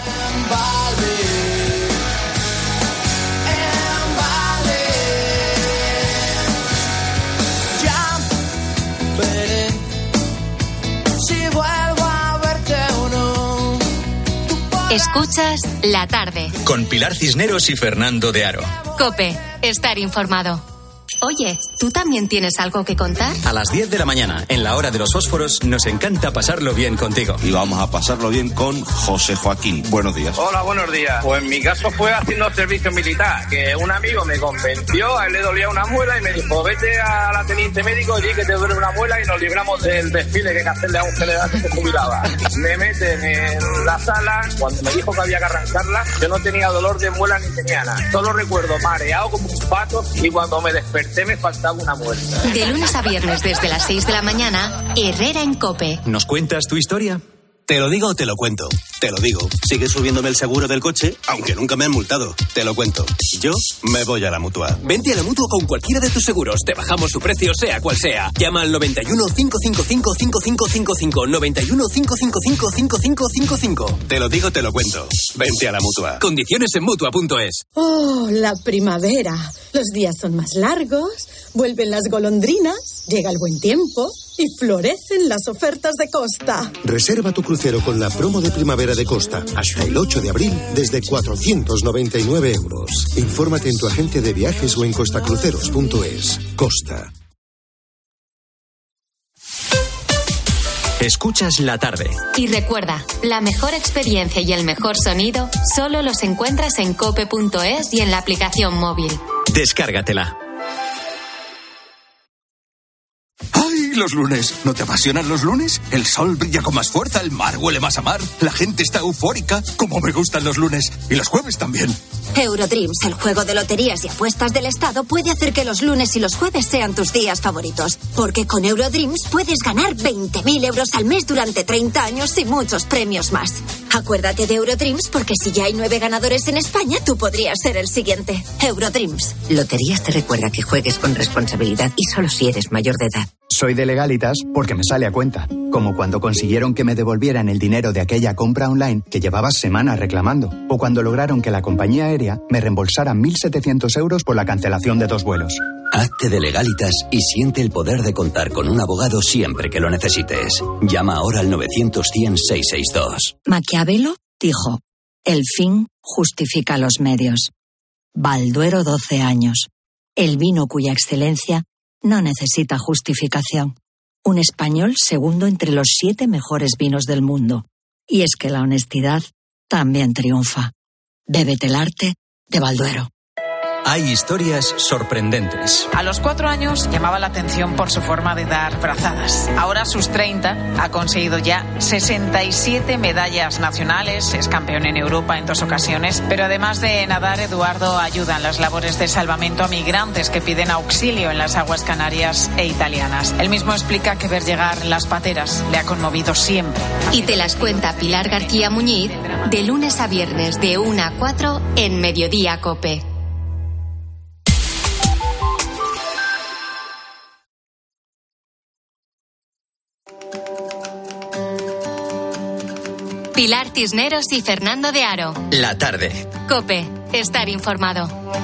Escuchas La Tarde. Con Pilar Cisneros y Fernando de Aro. COPE. Estar informado. Oye, ¿tú también tienes algo que contar? A las 10 de la mañana, en la hora de los fósforos, nos encanta pasarlo bien contigo. Y vamos a pasarlo bien con José Joaquín. Buenos días. Hola, buenos días. Pues en mi caso fue haciendo servicio militar, que un amigo me convenció, a él le dolía una muela y me dijo, vete a la teniente médico y di que te duele una muela y nos libramos del desfile que hay que hacerle a un general que se jubilaba. Me meten en la sala, cuando me dijo que había que arrancarla, yo no tenía dolor de muela ni tenía nada. Solo recuerdo mareado como un pato y cuando me desperté me faltaba una muela. De lunes a viernes desde las 6 de la mañana, Herrera en COPE. ¿Nos cuentas tu historia? Te lo digo o te lo cuento. Te lo digo. Sigue subiéndome el seguro del coche, aunque nunca me han multado. Te lo cuento. Yo me voy a la Mutua. Vente a la Mutua con cualquiera de tus seguros. Te bajamos su precio, sea cual sea. Llama al 91 555 5555. 91 555 5555. Te lo digo, te lo cuento. Vente a la Mutua. Condiciones en Mutua.es. Oh, la primavera. Los días son más largos, vuelven las golondrinas, llega el buen tiempo y florecen las ofertas de Costa. Reserva tu crucero con la promo de primavera de Costa hasta el 8 de abril desde 499 euros. Infórmate en tu agente de viajes o en costacruceros.es. Costa. Escuchas La Tarde. Y recuerda, la mejor experiencia y el mejor sonido solo los encuentras en cope.es y en la aplicación móvil. Descárgatela. ¡Ay, los lunes! ¿No te apasionan los lunes? El sol brilla con más fuerza, el mar huele más a mar, la gente está eufórica. ¡Cómo me gustan los lunes! Y los jueves también. Eurodreams, el juego de loterías y apuestas del Estado, puede hacer que los lunes y los jueves sean tus días favoritos. Porque con Eurodreams puedes ganar 20.000 euros al mes durante 30 años y muchos premios más. Acuérdate de Eurodreams porque si ya hay 9 ganadores en España, tú podrías ser el siguiente. Eurodreams. Loterías te recuerda que juegues con responsabilidad y solo si eres mayor de edad. Soy de Legalitas porque me sale a cuenta. Como cuando consiguieron que me devolvieran el dinero de aquella compra online que llevaba semanas reclamando. O cuando lograron que la compañía aérea me reembolsara 1.700 euros por la cancelación de 2 vuelos. Hazte de Legalitas y siente el poder de contar con un abogado siempre que lo necesites. Llama ahora al 900-100-662. Maquiavelo dijo, el fin justifica los medios. Balduero 12 años. El vino cuya excelencia no necesita justificación. Un español segundo entre los 7 mejores vinos del mundo. Y es que la honestidad también triunfa. Bébete el arte de Balduero. Hay historias sorprendentes. A los 4 años llamaba la atención por su forma de dar brazadas. Ahora, a sus 30, ha conseguido ya 67 medallas nacionales, es campeón en Europa en 2 ocasiones, pero además de nadar, Eduardo ayuda en las labores de salvamento a migrantes que piden auxilio en las aguas canarias e italianas. Él mismo explica que ver llegar las pateras le ha conmovido siempre. Y te las cuenta Pilar García Muñiz de lunes a viernes de 1 a 4 en Mediodía COPE. Pilar Cisneros y Fernando de Aro. La Tarde. COPE. Estar informado.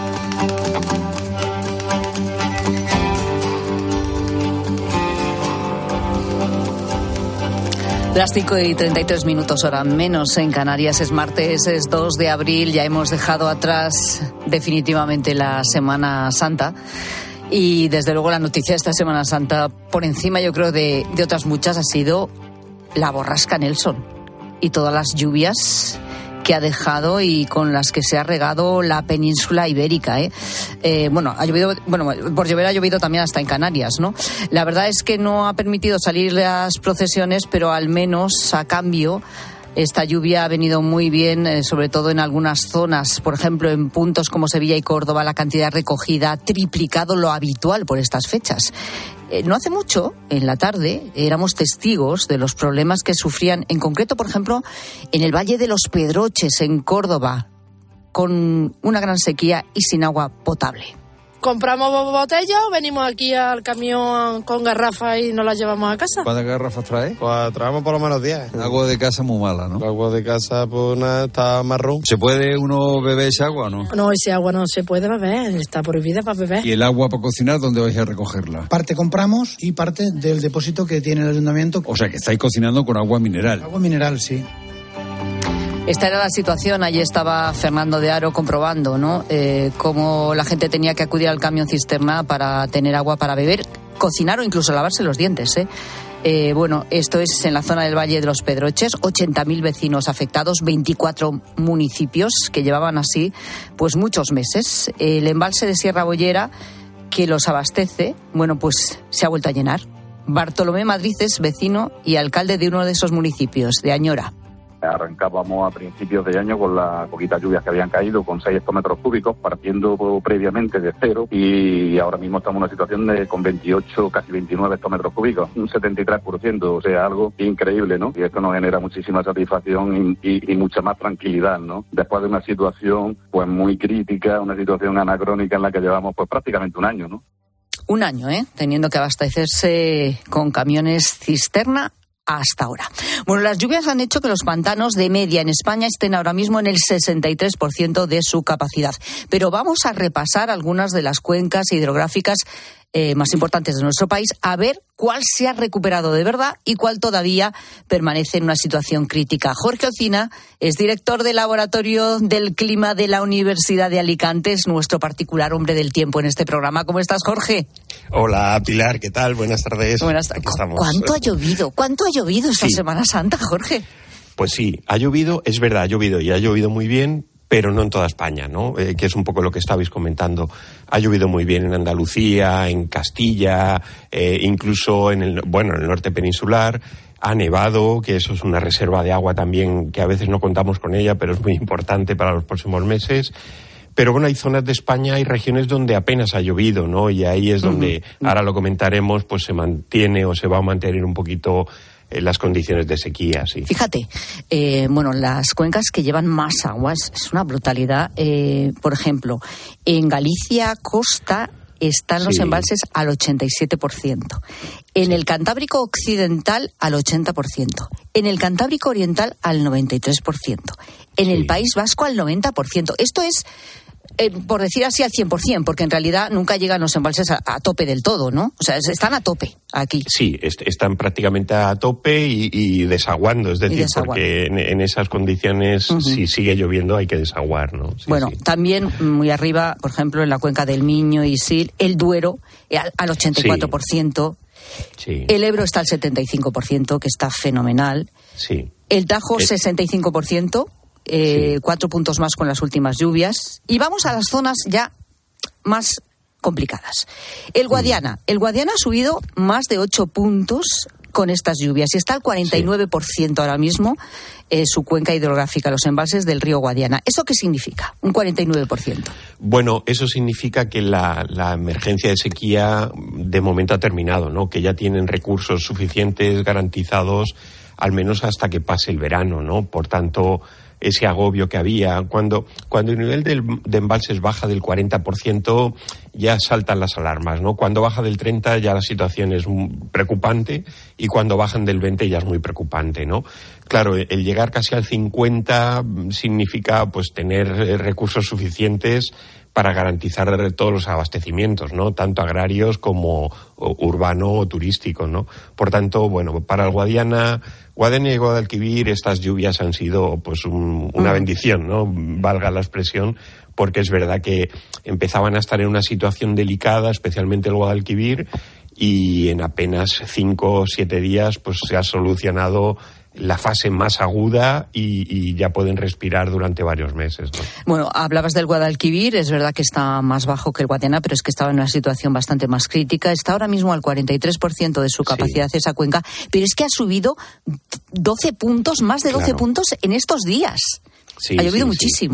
Las 5:33, hora menos en Canarias. Es martes, es 2 de abril. Ya hemos dejado atrás definitivamente la Semana Santa. Y desde luego la noticia de esta Semana Santa, por encima yo creo de otras muchas, ha sido la borrasca Nelson y todas las lluvias que ha dejado y con las que se ha regado la península ibérica, ha llovido, por llover ha llovido también hasta en Canarias, ¿no? La verdad es que no ha permitido salir las procesiones, pero al menos a cambio esta lluvia ha venido muy bien, sobre todo en algunas zonas. Por ejemplo, en puntos como Sevilla y Córdoba, la cantidad recogida ha triplicado lo habitual por estas fechas. No hace mucho, en la tarde, éramos testigos de los problemas que sufrían, en concreto, por ejemplo, en el Valle de los Pedroches, en Córdoba, con una gran sequía y sin agua potable. Compramos botellas, venimos aquí al camión con garrafas y nos las llevamos a casa. ¿Cuántas garrafas traes? Pues traemos por lo menos 10. Agua de casa muy mala, ¿no? El agua de casa, pues nada, está marrón. ¿Se puede uno beber esa agua o no? No, ese agua no se puede beber, está prohibida para beber. ¿Y el agua para cocinar, dónde vais a recogerla? Parte compramos y parte del depósito que tiene el ayuntamiento. O sea, que estáis cocinando con agua mineral. Agua mineral, sí. Esta era la situación, allí estaba Fernando de Aro comprobando, ¿no? Cómo la gente tenía que acudir al camión cisterna para tener agua para beber, cocinar o incluso lavarse los dientes, Bueno, esto es en la zona del Valle de los Pedroches, 80.000 vecinos afectados, 24 municipios que llevaban así pues muchos meses. El embalse de Sierra Bollera, que los abastece, bueno, pues se ha vuelto a llenar. Bartolomé Madrid es vecino y alcalde de uno de esos municipios, de Añora. Arrancábamos a principios de año con las poquitas lluvias que habían caído, con 6 hectómetros cúbicos, partiendo previamente de cero, y ahora mismo estamos en una situación con 28, casi 29 hectómetros cúbicos, un 73%, o sea, algo increíble, ¿no? Y esto nos genera muchísima satisfacción y mucha más tranquilidad, ¿no? Después de una situación pues muy crítica, una situación anacrónica en la que llevamos pues prácticamente un año, ¿no? Un año, teniendo que abastecerse con camiones cisterna hasta ahora. Bueno, las lluvias han hecho que los pantanos de media en España estén ahora mismo en el 63% de su capacidad. Pero vamos a repasar algunas de las cuencas hidrográficas más importantes de nuestro país, a ver cuál se ha recuperado de verdad y cuál todavía permanece en una situación crítica. Jorge Ocina es director del Laboratorio del Clima de la Universidad de Alicante, es nuestro particular hombre del tiempo en este programa. ¿Cómo estás, Jorge? Hola, Pilar, ¿qué tal? Buenas tardes. Buenas tardes. ¿Cuánto ha llovido? ¿Cuánto ha llovido esta Semana Santa, Jorge? Pues sí, ha llovido, es verdad, ha llovido y ha llovido muy bien, pero no en toda España, ¿no? Que es un poco lo que estabais comentando. Ha llovido muy bien en Andalucía, en Castilla, incluso en el norte peninsular. Ha nevado, que eso es una reserva de agua también, que a veces no contamos con ella, pero es muy importante para los próximos meses. Pero bueno, hay zonas de España, hay regiones donde apenas ha llovido, ¿no? Y ahí es donde, ahora lo comentaremos, pues se mantiene o se va a mantener un poquito las condiciones de sequía, sí. Fíjate, las cuencas que llevan más agua es una brutalidad. Por ejemplo, en Galicia, costa, están los embalses al 87%. En el Cantábrico Occidental, al 80%. En el Cantábrico Oriental, al 93%. En el País Vasco, al 90%. Esto es, por decir así, al 100%, porque en realidad nunca llegan los embalses a tope del todo, ¿no? O sea, están a tope aquí. Sí, están prácticamente a tope y desaguando, es decir, porque en esas condiciones, si sigue lloviendo, hay que desaguar, ¿no? Sí, también muy arriba, por ejemplo, en la cuenca del Miño y Sil, el Duero, al 84%. Sí. El Ebro está al 75%, que está fenomenal. Sí. El Tajo, 65%. 4 puntos más con las últimas lluvias. Y vamos a las zonas ya más complicadas. El Guadiana ha subido más de 8 puntos con estas lluvias y está al 49% ahora mismo su cuenca hidrográfica, los embalses del río Guadiana. ¿Eso qué significa? Un 49%. Bueno, eso significa que la emergencia de sequía de momento ha terminado, ¿no? Que ya tienen recursos suficientes garantizados al menos hasta que pase el verano, ¿no? Por tanto, ese agobio que había. Cuando el nivel de embalses baja del 40%, ya saltan las alarmas, ¿no? Cuando baja del 30% ya la situación es preocupante y cuando bajan del 20% ya es muy preocupante, ¿no? Claro, el llegar casi al 50% significa pues tener recursos suficientes para garantizar todos los abastecimientos, ¿no? Tanto agrarios como urbano o turístico, ¿no? Por tanto, para el Guadiana y Guadalquivir estas lluvias han sido pues una bendición, ¿no? Valga la expresión, porque es verdad que empezaban a estar en una situación delicada, especialmente el Guadalquivir, y en apenas 5 o 7 días pues se ha solucionado la fase más aguda y ya pueden respirar durante varios meses, ¿no? Bueno, hablabas del Guadalquivir, es verdad que está más bajo que el Guadiana, pero es que estaba en una situación bastante más crítica. Está ahora mismo al 43% de su capacidad esa cuenca, pero es que ha subido 12 puntos, más de 12 puntos en estos días. Ha llovido muchísimo.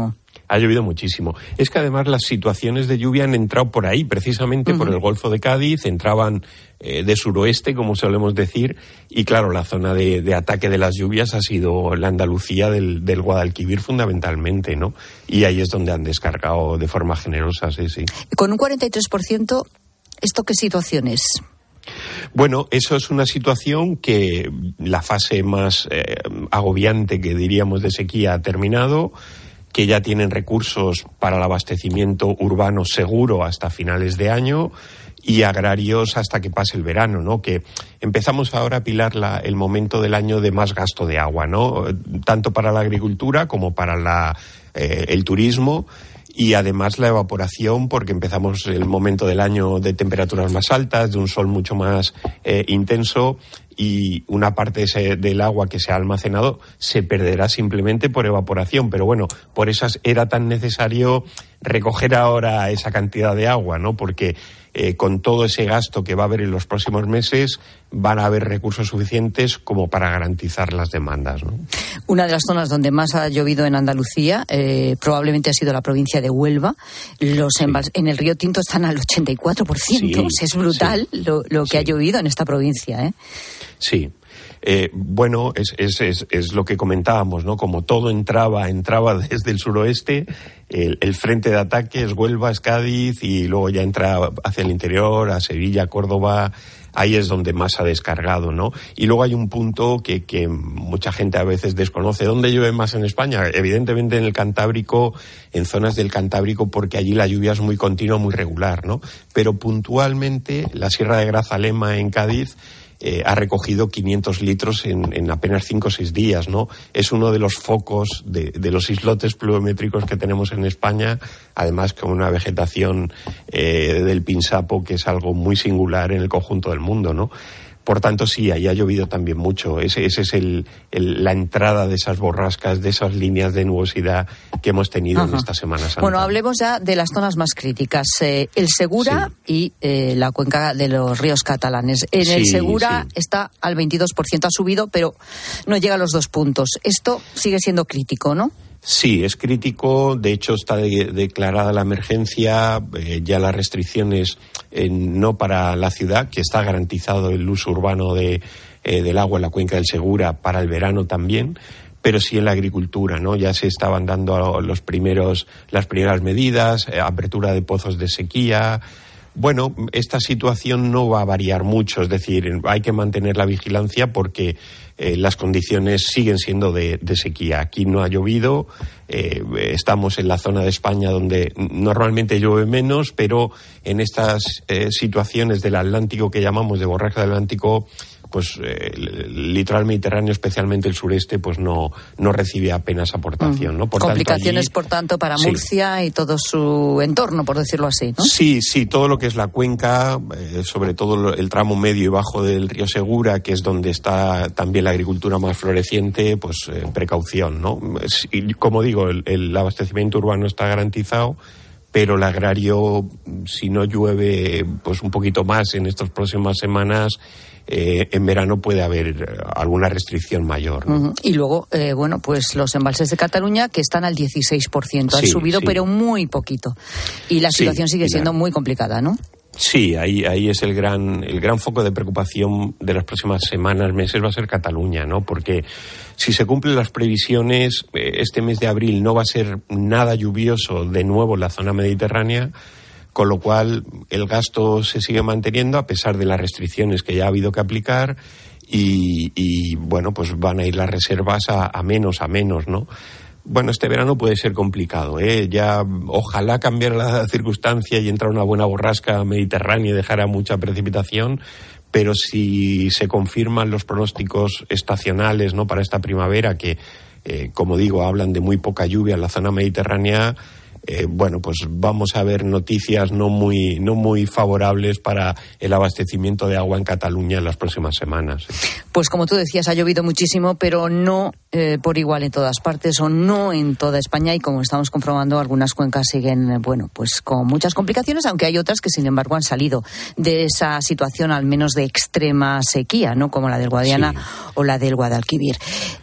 Ha llovido muchísimo. Es que además las situaciones de lluvia han entrado por ahí, precisamente por el Golfo de Cádiz, entraban de suroeste, como solemos decir, y claro, la zona de ataque de las lluvias ha sido la Andalucía del Guadalquivir fundamentalmente, ¿no? Y ahí es donde han descargado de forma generosa, sí. Con un 43%, ¿esto qué situación es? Bueno, eso es una situación que la fase más agobiante, que diríamos, de sequía ha terminado, que ya tienen recursos para el abastecimiento urbano seguro hasta finales de año y agrarios hasta que pase el verano, ¿no? Que empezamos ahora a pilar el momento del año de más gasto de agua, ¿no? Tanto para la agricultura como para el turismo. Y además la evaporación, porque empezamos el momento del año de temperaturas más altas, de un sol mucho más intenso, y una parte del agua que se ha almacenado se perderá simplemente por evaporación. Pero bueno, por eso era tan necesario recoger ahora esa cantidad de agua, ¿no? Porque con todo ese gasto que va a haber en los próximos meses, van a haber recursos suficientes como para garantizar las demandas, ¿no? Una de las zonas donde más ha llovido en Andalucía probablemente ha sido la provincia de Huelva. Los en el río Tinto están al 84%. Es brutal lo que ha llovido en esta provincia, ¿eh? Sí. Bueno, es lo que comentábamos, ¿no? Como todo entraba desde el suroeste, el frente de ataque es Huelva, es Cádiz, y luego ya entra hacia el interior, a Sevilla, Córdoba. Ahí es donde más ha descargado, ¿no? Y luego hay un punto que mucha gente a veces desconoce. ¿Dónde llueve más en España? Evidentemente en el Cantábrico, en zonas del Cantábrico, porque allí la lluvia es muy continua, muy regular, ¿no? Pero puntualmente la Sierra de Grazalema en Cádiz ha recogido 500 litros en apenas 5 o 6 días, ¿no? Es uno de los focos de los islotes pluviométricos que tenemos en España, además con una vegetación del pinsapo que es algo muy singular en el conjunto del mundo, ¿no? Por tanto, sí, ahí ha llovido también mucho. Ese es la entrada de esas borrascas, de esas líneas de nubosidad que hemos tenido en esta Semana Santa. Bueno, hablemos ya de las zonas más críticas. El Segura y la cuenca de los ríos catalanes. En el Segura está al 22%, ha subido, pero no llega a los 2 puntos. Esto sigue siendo crítico, ¿no? Sí, es crítico. De hecho, está declarada la emergencia, ya las restricciones no para la ciudad, que está garantizado el uso urbano del agua en la cuenca del Segura para el verano también, pero sí en la agricultura, ¿no? Ya se estaban dando las primeras medidas, apertura de pozos de sequía. Bueno, esta situación no va a variar mucho, es decir, hay que mantener la vigilancia porque las condiciones siguen siendo de sequía. Aquí no ha llovido, estamos en la zona de España donde normalmente llueve menos, pero en estas situaciones del Atlántico que llamamos de borrasca del Atlántico, pues el litoral mediterráneo, especialmente el sureste, pues no recibe apenas aportación, ¿no? Complicaciones, por tanto, para Murcia y todo su entorno, por decirlo así, ¿no? Sí, todo lo que es la cuenca, sobre todo el tramo medio y bajo del río Segura, que es donde está también la agricultura más floreciente, pues precaución, ¿no? Y como digo, el abastecimiento urbano está garantizado, pero el agrario, si no llueve pues un poquito más en estas próximas semanas, en verano puede haber alguna restricción mayor, ¿no? Y luego, pues los embalses de Cataluña, que están al 16%, han subido, pero muy poquito. Y la situación sigue siendo muy complicada, ¿no? Sí, ahí es el gran foco de preocupación de las próximas semanas, meses, va a ser Cataluña, ¿no? Porque si se cumplen las previsiones, este mes de abril no va a ser nada lluvioso de nuevo en la zona mediterránea, con lo cual el gasto se sigue manteniendo a pesar de las restricciones que ya ha habido que aplicar y bueno, pues van a ir las reservas a menos, ¿no? Bueno, este verano puede ser complicado, ¿eh? Ya ojalá cambiara la circunstancia y entrara una buena borrasca mediterránea y dejara mucha precipitación, pero si se confirman los pronósticos estacionales, ¿no?, para esta primavera, que como digo, hablan de muy poca lluvia en la zona mediterránea, pues vamos a ver noticias no muy favorables para el abastecimiento de agua en Cataluña en las próximas semanas. Pues como tú decías, ha llovido muchísimo, pero no por igual en todas partes o no en toda España, y como estamos comprobando, algunas cuencas siguen, pues con muchas complicaciones, aunque hay otras que sin embargo han salido de esa situación al menos de extrema sequía, ¿no?, como la del Guadiana o la del Guadalquivir.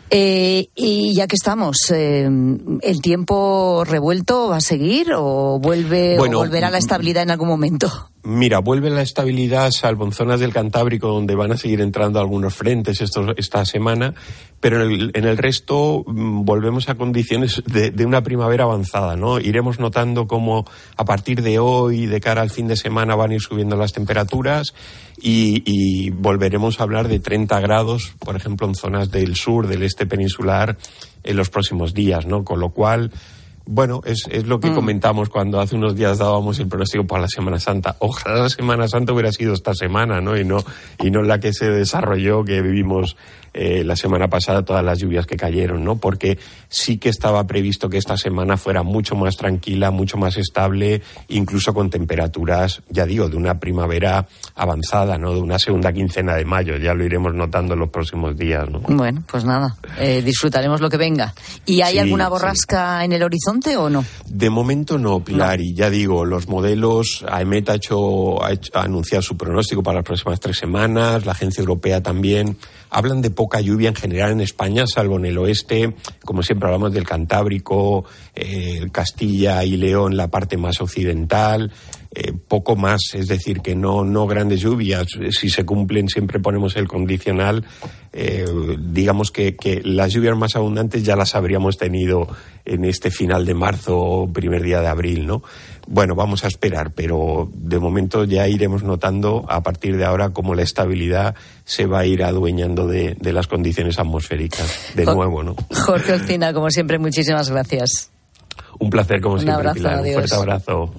Y ya que estamos, ¿el tiempo revuelto va a seguir o volverá la estabilidad en algún momento? Mira, vuelve la estabilidad, salvo en zonas del Cantábrico, donde van a seguir entrando algunos frentes esta semana, pero en el resto volvemos a condiciones de una primavera avanzada, ¿no? Iremos notando cómo a partir de hoy, de cara al fin de semana, van a ir subiendo las temperaturas y volveremos a hablar de 30 grados, por ejemplo, en zonas del sur, del este peninsular, en los próximos días, ¿no? Con lo cual, bueno, es lo que comentamos cuando hace unos días dábamos el pronóstico para la Semana Santa. Ojalá la Semana Santa hubiera sido esta semana, ¿no? Y no la que se desarrolló, que vivimos la semana pasada, todas las lluvias que cayeron, ¿no? Porque sí que estaba previsto que esta semana fuera mucho más tranquila, mucho más estable, incluso con temperaturas, ya digo, de una primavera avanzada, ¿no? De una segunda quincena de mayo. Ya lo iremos notando en los próximos días, ¿no? Bueno, pues nada, disfrutaremos lo que venga. ¿Y hay alguna borrasca en el horizonte o no? De momento no, Pilar, no. Y ya digo, los modelos, AEMET ha anunciado su pronóstico para las próximas 3 semanas, la Agencia Europea también. Hablan de poca lluvia en general en España, salvo en el oeste, como siempre hablamos del Cantábrico, Castilla y León, la parte más occidental, poco más, es decir, que no grandes lluvias. Si se cumplen, siempre ponemos el condicional, digamos que las lluvias más abundantes ya las habríamos tenido en este final de marzo o primer día de abril, ¿no? Bueno, vamos a esperar, pero de momento ya iremos notando a partir de ahora cómo la estabilidad se va a ir adueñando de las condiciones atmosféricas de nuevo, ¿no? Jorge Olcina, como siempre, muchísimas gracias. Un placer, como siempre, abrazo, Pilar. Adiós. Un fuerte abrazo.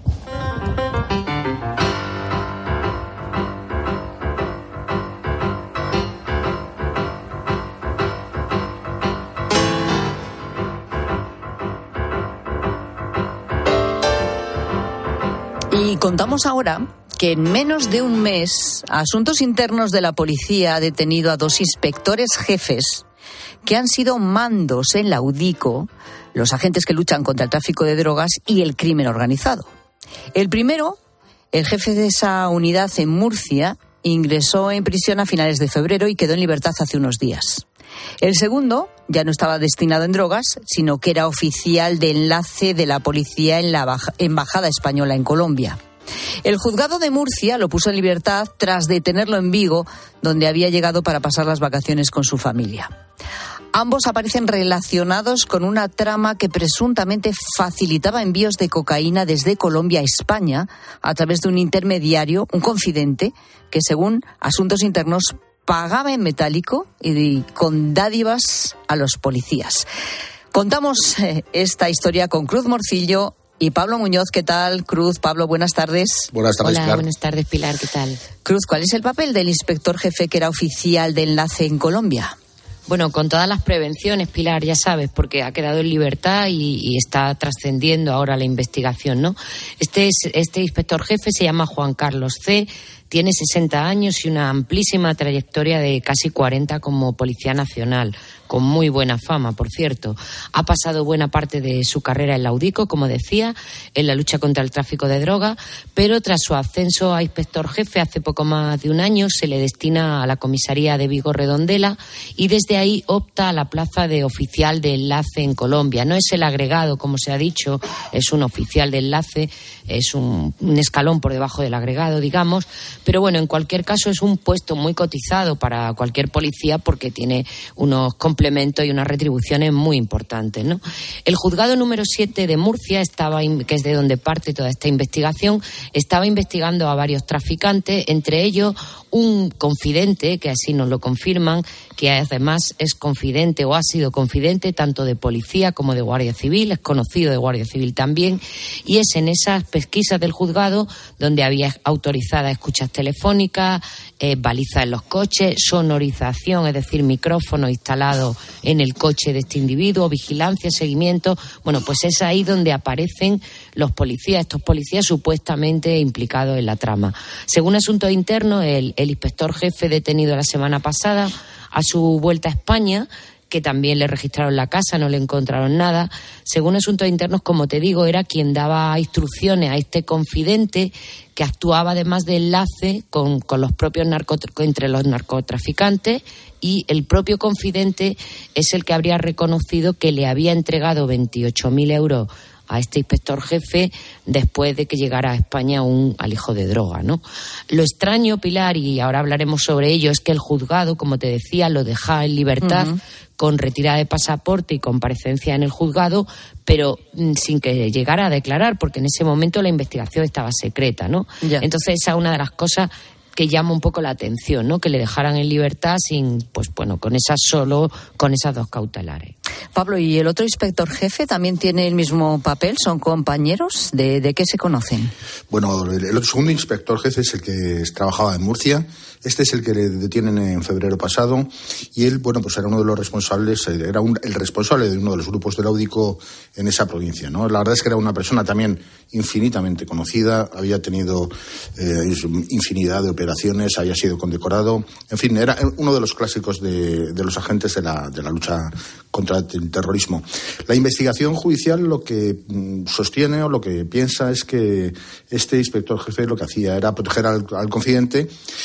Y contamos ahora que en menos de un mes, Asuntos Internos de la Policía ha detenido a 2 inspectores jefes que han sido mandos en la UDICO, los agentes que luchan contra el tráfico de drogas y el crimen organizado. El primero, el jefe de esa unidad en Murcia, ingresó en prisión a finales de febrero y quedó en libertad hace unos días. El segundo ya no estaba destinado en drogas, sino que era oficial de enlace de la policía en la Embajada Española en Colombia. El juzgado de Murcia lo puso en libertad tras detenerlo en Vigo, donde había llegado para pasar las vacaciones con su familia. Ambos aparecen relacionados con una trama que presuntamente facilitaba envíos de cocaína desde Colombia a España a través de un intermediario, un confidente, que según Asuntos Internos pagaba en metálico y con dádivas a los policías. Contamos esta historia con Cruz Morcillo y Pablo Muñoz. ¿Qué tal, Cruz? Pablo, buenas tardes. Buenas tardes, Hola, Pilar. Buenas tardes, Pilar. ¿Qué tal? Cruz, ¿cuál es el papel del inspector jefe que era oficial de enlace en Colombia? Bueno, con todas las prevenciones, Pilar, ya sabes, porque ha quedado en libertad y está trascendiendo ahora la investigación, ¿no? Este inspector jefe se llama Juan Carlos C., tiene 60 años y una amplísima trayectoria de casi 40 como Policía Nacional, con muy buena fama, por cierto. Ha pasado buena parte de su carrera en la UDICO, como decía, en la lucha contra el tráfico de drogas, pero tras su ascenso a inspector jefe hace poco más de un año se le destina a la comisaría de Vigo Redondela y desde ahí opta a la plaza de oficial de enlace en Colombia. No es el agregado, como se ha dicho, es un oficial de enlace, es un escalón por debajo del agregado, digamos, pero bueno, en cualquier caso es un puesto muy cotizado para cualquier policía porque tiene unos complementos y unas retribuciones muy importantes, ¿no? El juzgado número 7 de Murcia, que es de donde parte toda esta investigación, estaba investigando a varios traficantes, entre ellos un confidente, que así nos lo confirman, que además es confidente o ha sido confidente tanto de policía como de Guardia Civil, es conocido de Guardia Civil también, y es en esas pesquisas del juzgado donde había autorizadas escuchas telefónicas, balizas en los coches, sonorización, es decir, micrófono instalado en el coche de este individuo, vigilancia, seguimiento. Bueno, pues es ahí donde aparecen los policías, estos policías supuestamente implicados en la trama. Según Asuntos Internos, el inspector jefe detenido la semana pasada, a su vuelta a España, que también le registraron la casa, no le encontraron nada. Según Asuntos Internos, como te digo, era quien daba instrucciones a este confidente, que actuaba además de enlace con los propios entre los narcotraficantes, y el propio confidente es el que habría reconocido que le había entregado 28.000 euros a este inspector jefe después de que llegara a España un alijo de droga, ¿no? Lo extraño, Pilar, y ahora hablaremos sobre ello, es que el juzgado, como te decía, lo deja en libertad, con retirada de pasaporte y comparecencia en el juzgado, pero sin que llegara a declarar, porque en ese momento la investigación estaba secreta, ¿no? Ya. Entonces esa es una de las cosas que llama un poco la atención, ¿no? Que le dejaran en libertad sin, pues bueno, con esas 2 cautelares. Pablo, ¿y el otro inspector jefe también tiene el mismo papel? ¿Son compañeros? ¿De qué se conocen? Bueno, el segundo inspector jefe es el que trabajaba en Murcia. Este es el que le detienen en febrero pasado. Y él, bueno, pues era uno de los responsables, el responsable de uno de los grupos del Láudico en esa provincia, ¿no? La verdad es que era una persona también infinitamente conocida, había tenido infinidad de operaciones, había sido condecorado. En fin, era uno de los clásicos de los agentes de la lucha contra el terrorismo. La investigación judicial lo que sostiene o lo que piensa es que este inspector jefe lo que hacía era proteger al confidente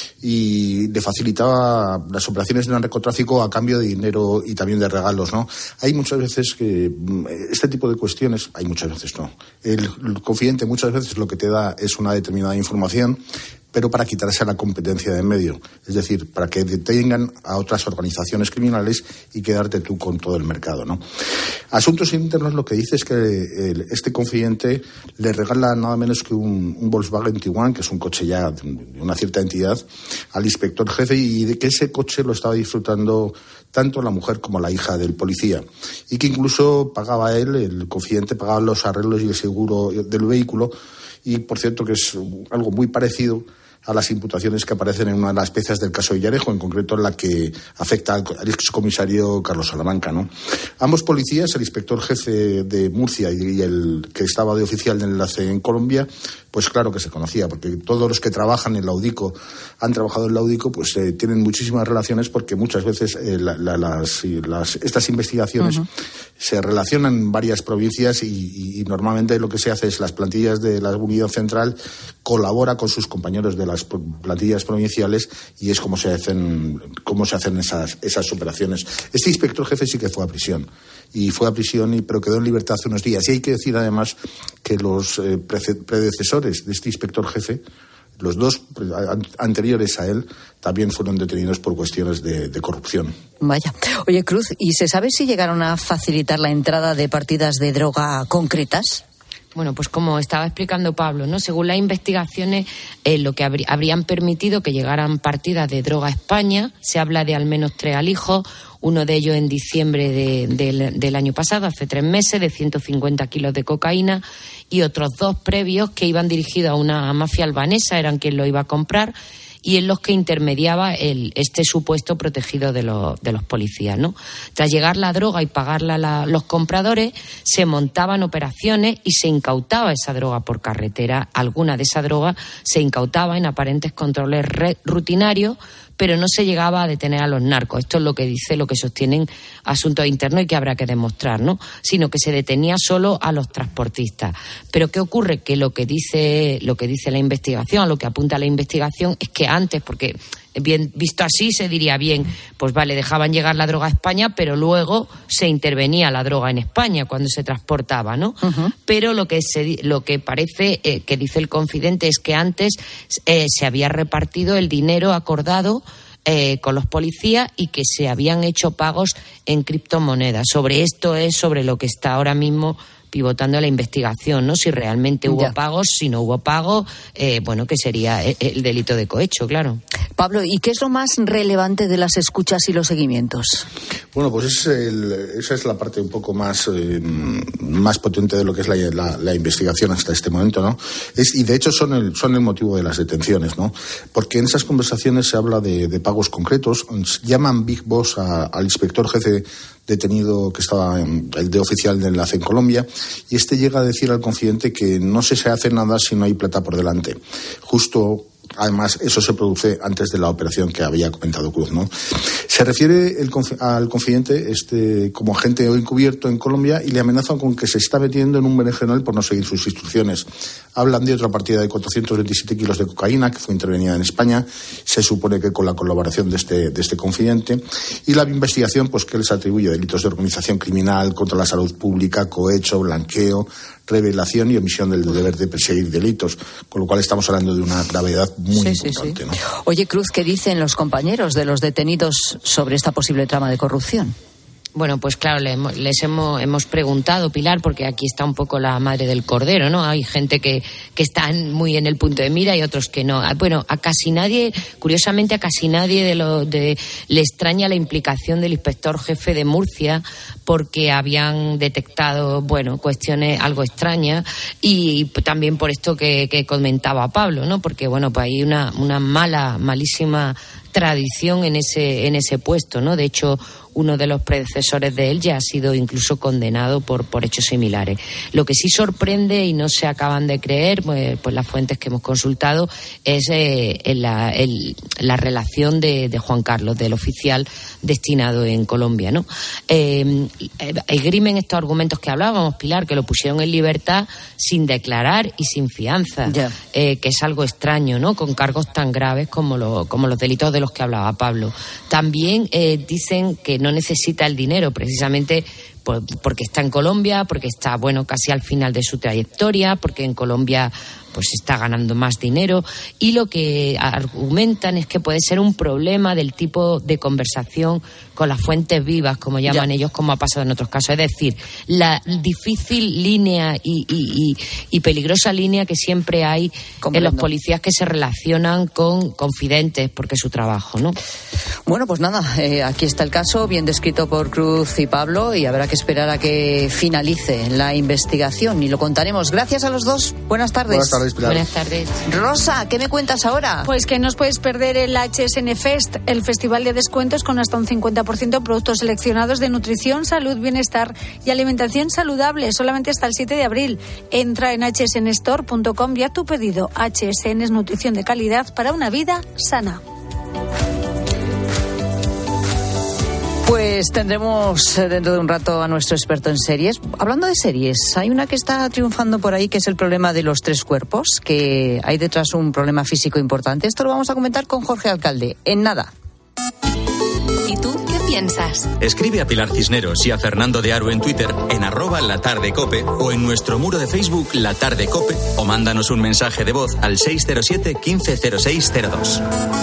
y le facilitaba las operaciones de narcotráfico a cambio de dinero y también de regalos, ¿no? Hay muchas veces que este tipo de cuestiones, hay muchas veces no. El confidente muchas veces lo que te da es una determinada información, pero para quitarse la competencia de en medio, es decir, para que detengan a otras organizaciones criminales y quedarte tú con todo el mercado, ¿no? Asuntos Internos lo que dice es que este confidente le regala nada menos que un Volkswagen Tiguan, que es un coche ya de una cierta entidad, al inspector jefe, y de que ese coche lo estaba disfrutando tanto la mujer como la hija del policía, y que incluso pagaba él, el confidente pagaba los arreglos y el seguro del vehículo, y por cierto que es algo muy parecido a las imputaciones que aparecen en una de las piezas del caso Villarejo, en concreto en la que afecta al excomisario Carlos Salamanca, ¿no? Ambos policías, el inspector jefe de Murcia y el que estaba de oficial de enlace en Colombia, pues claro que se conocía, porque todos los que trabajan en Laudico, han trabajado en Laudico, pues tienen muchísimas relaciones, porque muchas veces estas investigaciones se relacionan en varias provincias y normalmente lo que se hace es las plantillas de la unidad central colabora con sus compañeros de las plantillas provinciales y es como se hacen esas operaciones. Este inspector jefe sí que fue a prisión pero quedó en libertad hace unos días, y hay que decir además que los predecesores de este inspector jefe, los 2 anteriores a él, también fueron detenidos por cuestiones de corrupción. Vaya. Oye, Cruz, ¿y se sabe si llegaron a facilitar la entrada de partidas de droga concretas? Bueno, pues como estaba explicando Pablo, ¿no? Según las investigaciones, lo que habrían permitido que llegaran partidas de droga a España, se habla de al menos 3 alijos, uno de ellos en diciembre del año pasado, hace 3 meses, de 150 kilos de cocaína, y otros 2 previos que iban dirigidos a una mafia albanesa, eran quien lo iba a comprar, y en los que intermediaba este supuesto protegido de los policías, ¿no? Tras llegar la droga y pagarla a los compradores, se montaban operaciones y se incautaba esa droga por carretera. Alguna de esa droga se incautaba en aparentes controles rutinarios, pero no se llegaba a detener a los narcos. Esto es lo que sostienen Asuntos Internos y que habrá que demostrar, ¿no? Sino que se detenía solo a los transportistas. Pero ¿qué ocurre? Que lo que dice la investigación, a lo que apunta la investigación, es que antes, porque bien visto así se diría bien, pues vale, dejaban llegar la droga a España, pero luego se intervenía la droga en España cuando se transportaba, ¿no? Uh-huh. Pero lo que parece que dice el confidente es que antes se había repartido el dinero acordado con los policías y que se habían hecho pagos en criptomonedas. Sobre lo que está ahora mismo pivotando la investigación, ¿no? Si realmente hubo pagos, si no hubo pagos, que sería el delito de cohecho, claro. Pablo, ¿y qué es lo más relevante de las escuchas y los seguimientos? Bueno, pues esa es la parte un poco más potente de lo que es la investigación hasta este momento, ¿no? Y de hecho son el motivo de las detenciones, ¿no? Porque en esas conversaciones se habla de pagos concretos, llaman Big Boss al inspector jefe detenido que estaba el de oficial de enlace en Colombia, y este llega a decir al confidente que no se hace nada si no hay plata por delante. Justo Además, eso se produce antes de la operación que había comentado Cruz, ¿no? Se refiere al confidente como agente encubierto en Colombia y le amenazan con que se está metiendo en un berenjenal por no seguir sus instrucciones. Hablan de otra partida de 427 kilos de cocaína que fue intervenida en España. Se supone que con la colaboración de este confidente. Y la investigación, pues que les atribuye delitos de organización criminal, contra la salud pública, cohecho, blanqueo, revelación y omisión del deber de perseguir delitos, con lo cual estamos hablando de una gravedad muy importante, ¿no? Oye, Cruz, ¿qué dicen los compañeros de los detenidos sobre esta posible trama de corrupción? Bueno, pues claro, les hemos preguntado, Pilar, porque aquí está un poco la madre del cordero, ¿no? Hay gente que están muy en el punto de mira y otros que no. Bueno, a casi nadie, curiosamente a casi nadie le extraña la implicación del inspector jefe de Murcia, porque habían detectado, bueno, cuestiones algo extrañas y también por esto que comentaba Pablo, ¿no? Porque, bueno, pues hay una malísima tradición en ese puesto, ¿no? De hecho, uno de los predecesores de él ya ha sido incluso condenado por hechos similares. Lo que sí sorprende y no se acaban de creer, pues las fuentes que hemos consultado, es la relación de Juan Carlos, del oficial destinado en Colombia, ¿no? Esgrimen estos argumentos que hablábamos, Pilar, que lo pusieron en libertad sin declarar y sin fianza, que es algo extraño, ¿no? Con cargos tan graves como los delitos de los que hablaba Pablo. También dicen que no necesita el dinero precisamente porque está en Colombia, porque está, bueno, casi al final de su trayectoria, porque en Colombia pues está ganando más dinero, y lo que argumentan es que puede ser un problema del tipo de conversación con las fuentes vivas, como llaman ellos, como ha pasado en otros casos. Es decir, la difícil línea y peligrosa línea que siempre hay en los policías que se relacionan con confidentes, porque es su trabajo, ¿no? Bueno, pues nada, aquí está el caso, bien descrito por Cruz y Pablo, y habrá que esperar a que finalice la investigación y lo contaremos. Gracias a los dos. Buenas tardes. Buenas tardes, Pilar. Buenas tardes. Rosa, ¿qué me cuentas ahora? Pues que no os puedes perder el HSN Fest, el festival de descuentos con hasta un 50% en productos seleccionados de nutrición, salud, bienestar y alimentación saludable, solamente hasta el 7 de abril. Entra en hsnstore.com y haz tu pedido. HSN es nutrición de calidad para una vida sana. Pues tendremos dentro de un rato a nuestro experto en series. Hablando de series, hay una que está triunfando por ahí, que es el problema de los tres cuerpos, que hay detrás un problema físico importante. Esto lo vamos a comentar con Jorge Alcalde, en nada. ¿Y tú qué piensas? Escribe a Pilar Cisneros y a Fernando de Aro en Twitter, en @latardecope o en nuestro muro de Facebook La Tarde Cope, o mándanos un mensaje de voz al 607 150602.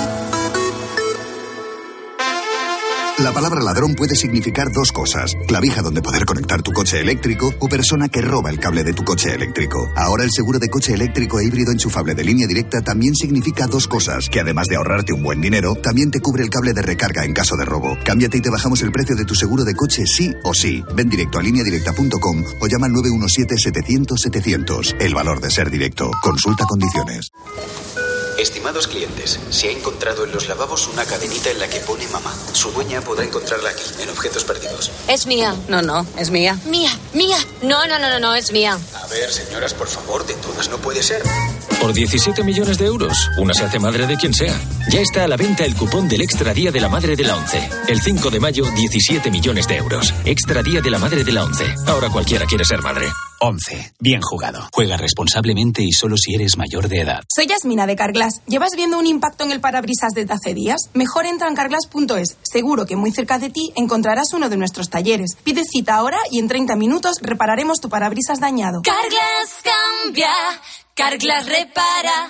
La palabra ladrón puede significar dos cosas: clavija donde poder conectar tu coche eléctrico o persona que roba el cable de tu coche eléctrico. Ahora el seguro de coche eléctrico e híbrido enchufable de Línea Directa también significa dos cosas: que además de ahorrarte un buen dinero, también te cubre el cable de recarga en caso de robo. Cámbiate y te bajamos el precio de tu seguro de coche sí o sí. Ven directo a lineadirecta.com o llama al 917-700-700. El valor de ser directo. Consulta condiciones. Estimados clientes, se ha encontrado en los lavabos una cadenita en la que pone mamá. Su dueña podrá encontrarla aquí, en objetos perdidos. Es mía. No, es mía. Mía. No, es mía. A ver, señoras, por favor, de todas no puede ser. Por 17 millones de euros, una se hace madre de quien sea. Ya está a la venta el cupón del Extra Día de la Madre de la ONCE. El 5 de mayo, 17 millones de euros. Extra Día de la Madre de la ONCE. Ahora cualquiera quiere ser madre. ONCE. Bien jugado. Juega responsablemente y solo si eres mayor de edad. Soy Yasmina de Carglass. ¿Llevas viendo un impacto en el parabrisas desde hace días? Mejor entra en carglass.es. Seguro que muy cerca de ti encontrarás uno de nuestros talleres. Pide cita ahora y en 30 minutos repararemos tu parabrisas dañado. Carglass cambia, Carglass repara.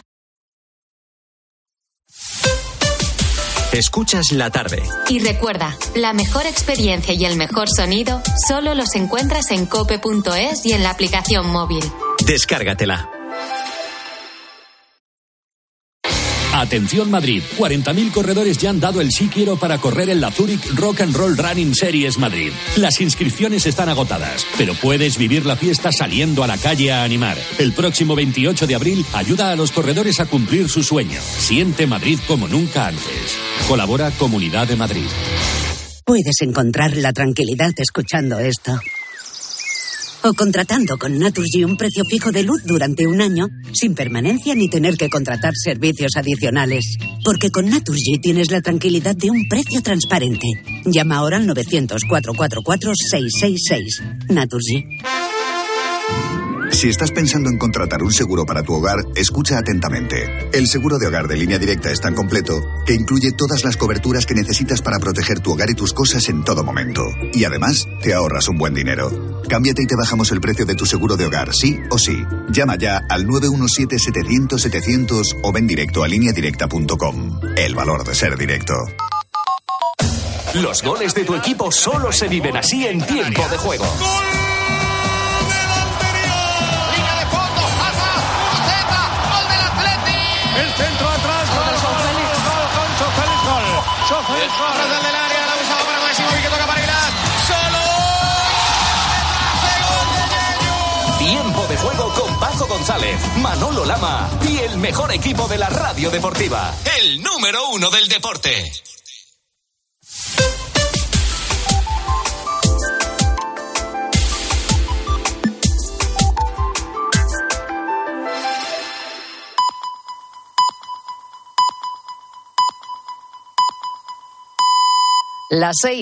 Escuchas La Tarde. Y recuerda, la mejor experiencia y el mejor sonido solo los encuentras en cope.es y en la aplicación móvil. Descárgatela. Atención Madrid, 40.000 corredores ya han dado el sí quiero para correr en la Zurich Rock and Roll Running Series Madrid. Las inscripciones están agotadas, pero puedes vivir la fiesta saliendo a la calle a animar. El próximo 28 de abril ayuda a los corredores a cumplir su sueño. Siente Madrid como nunca antes. Colabora Comunidad de Madrid. Puedes encontrar la tranquilidad escuchando esto. O contratando con Naturgy un precio fijo de luz durante un año, sin permanencia ni tener que contratar servicios adicionales. Porque con Naturgy tienes la tranquilidad de un precio transparente. Llama ahora al 900-444-666. Naturgy. Si estás pensando en contratar un seguro para tu hogar, escucha atentamente. El seguro de hogar de Línea Directa es tan completo que incluye todas las coberturas que necesitas para proteger tu hogar y tus cosas en todo momento. Y además, te ahorras un buen dinero. Cámbiate y te bajamos el precio de tu seguro de hogar, sí o sí. Llama ya al 917-700-700 o ven directo a lineadirecta.com. El valor de ser directo. Los goles de tu equipo solo se viven así en tiempo de juego. El centro atrás, gol del área, la usaba para Máximo y que toca para Aguilar. ¡Solo! Tiempo de juego con Paco González, Manolo Lama y el mejor equipo de la radio deportiva. El número 1 del deporte. Las 6.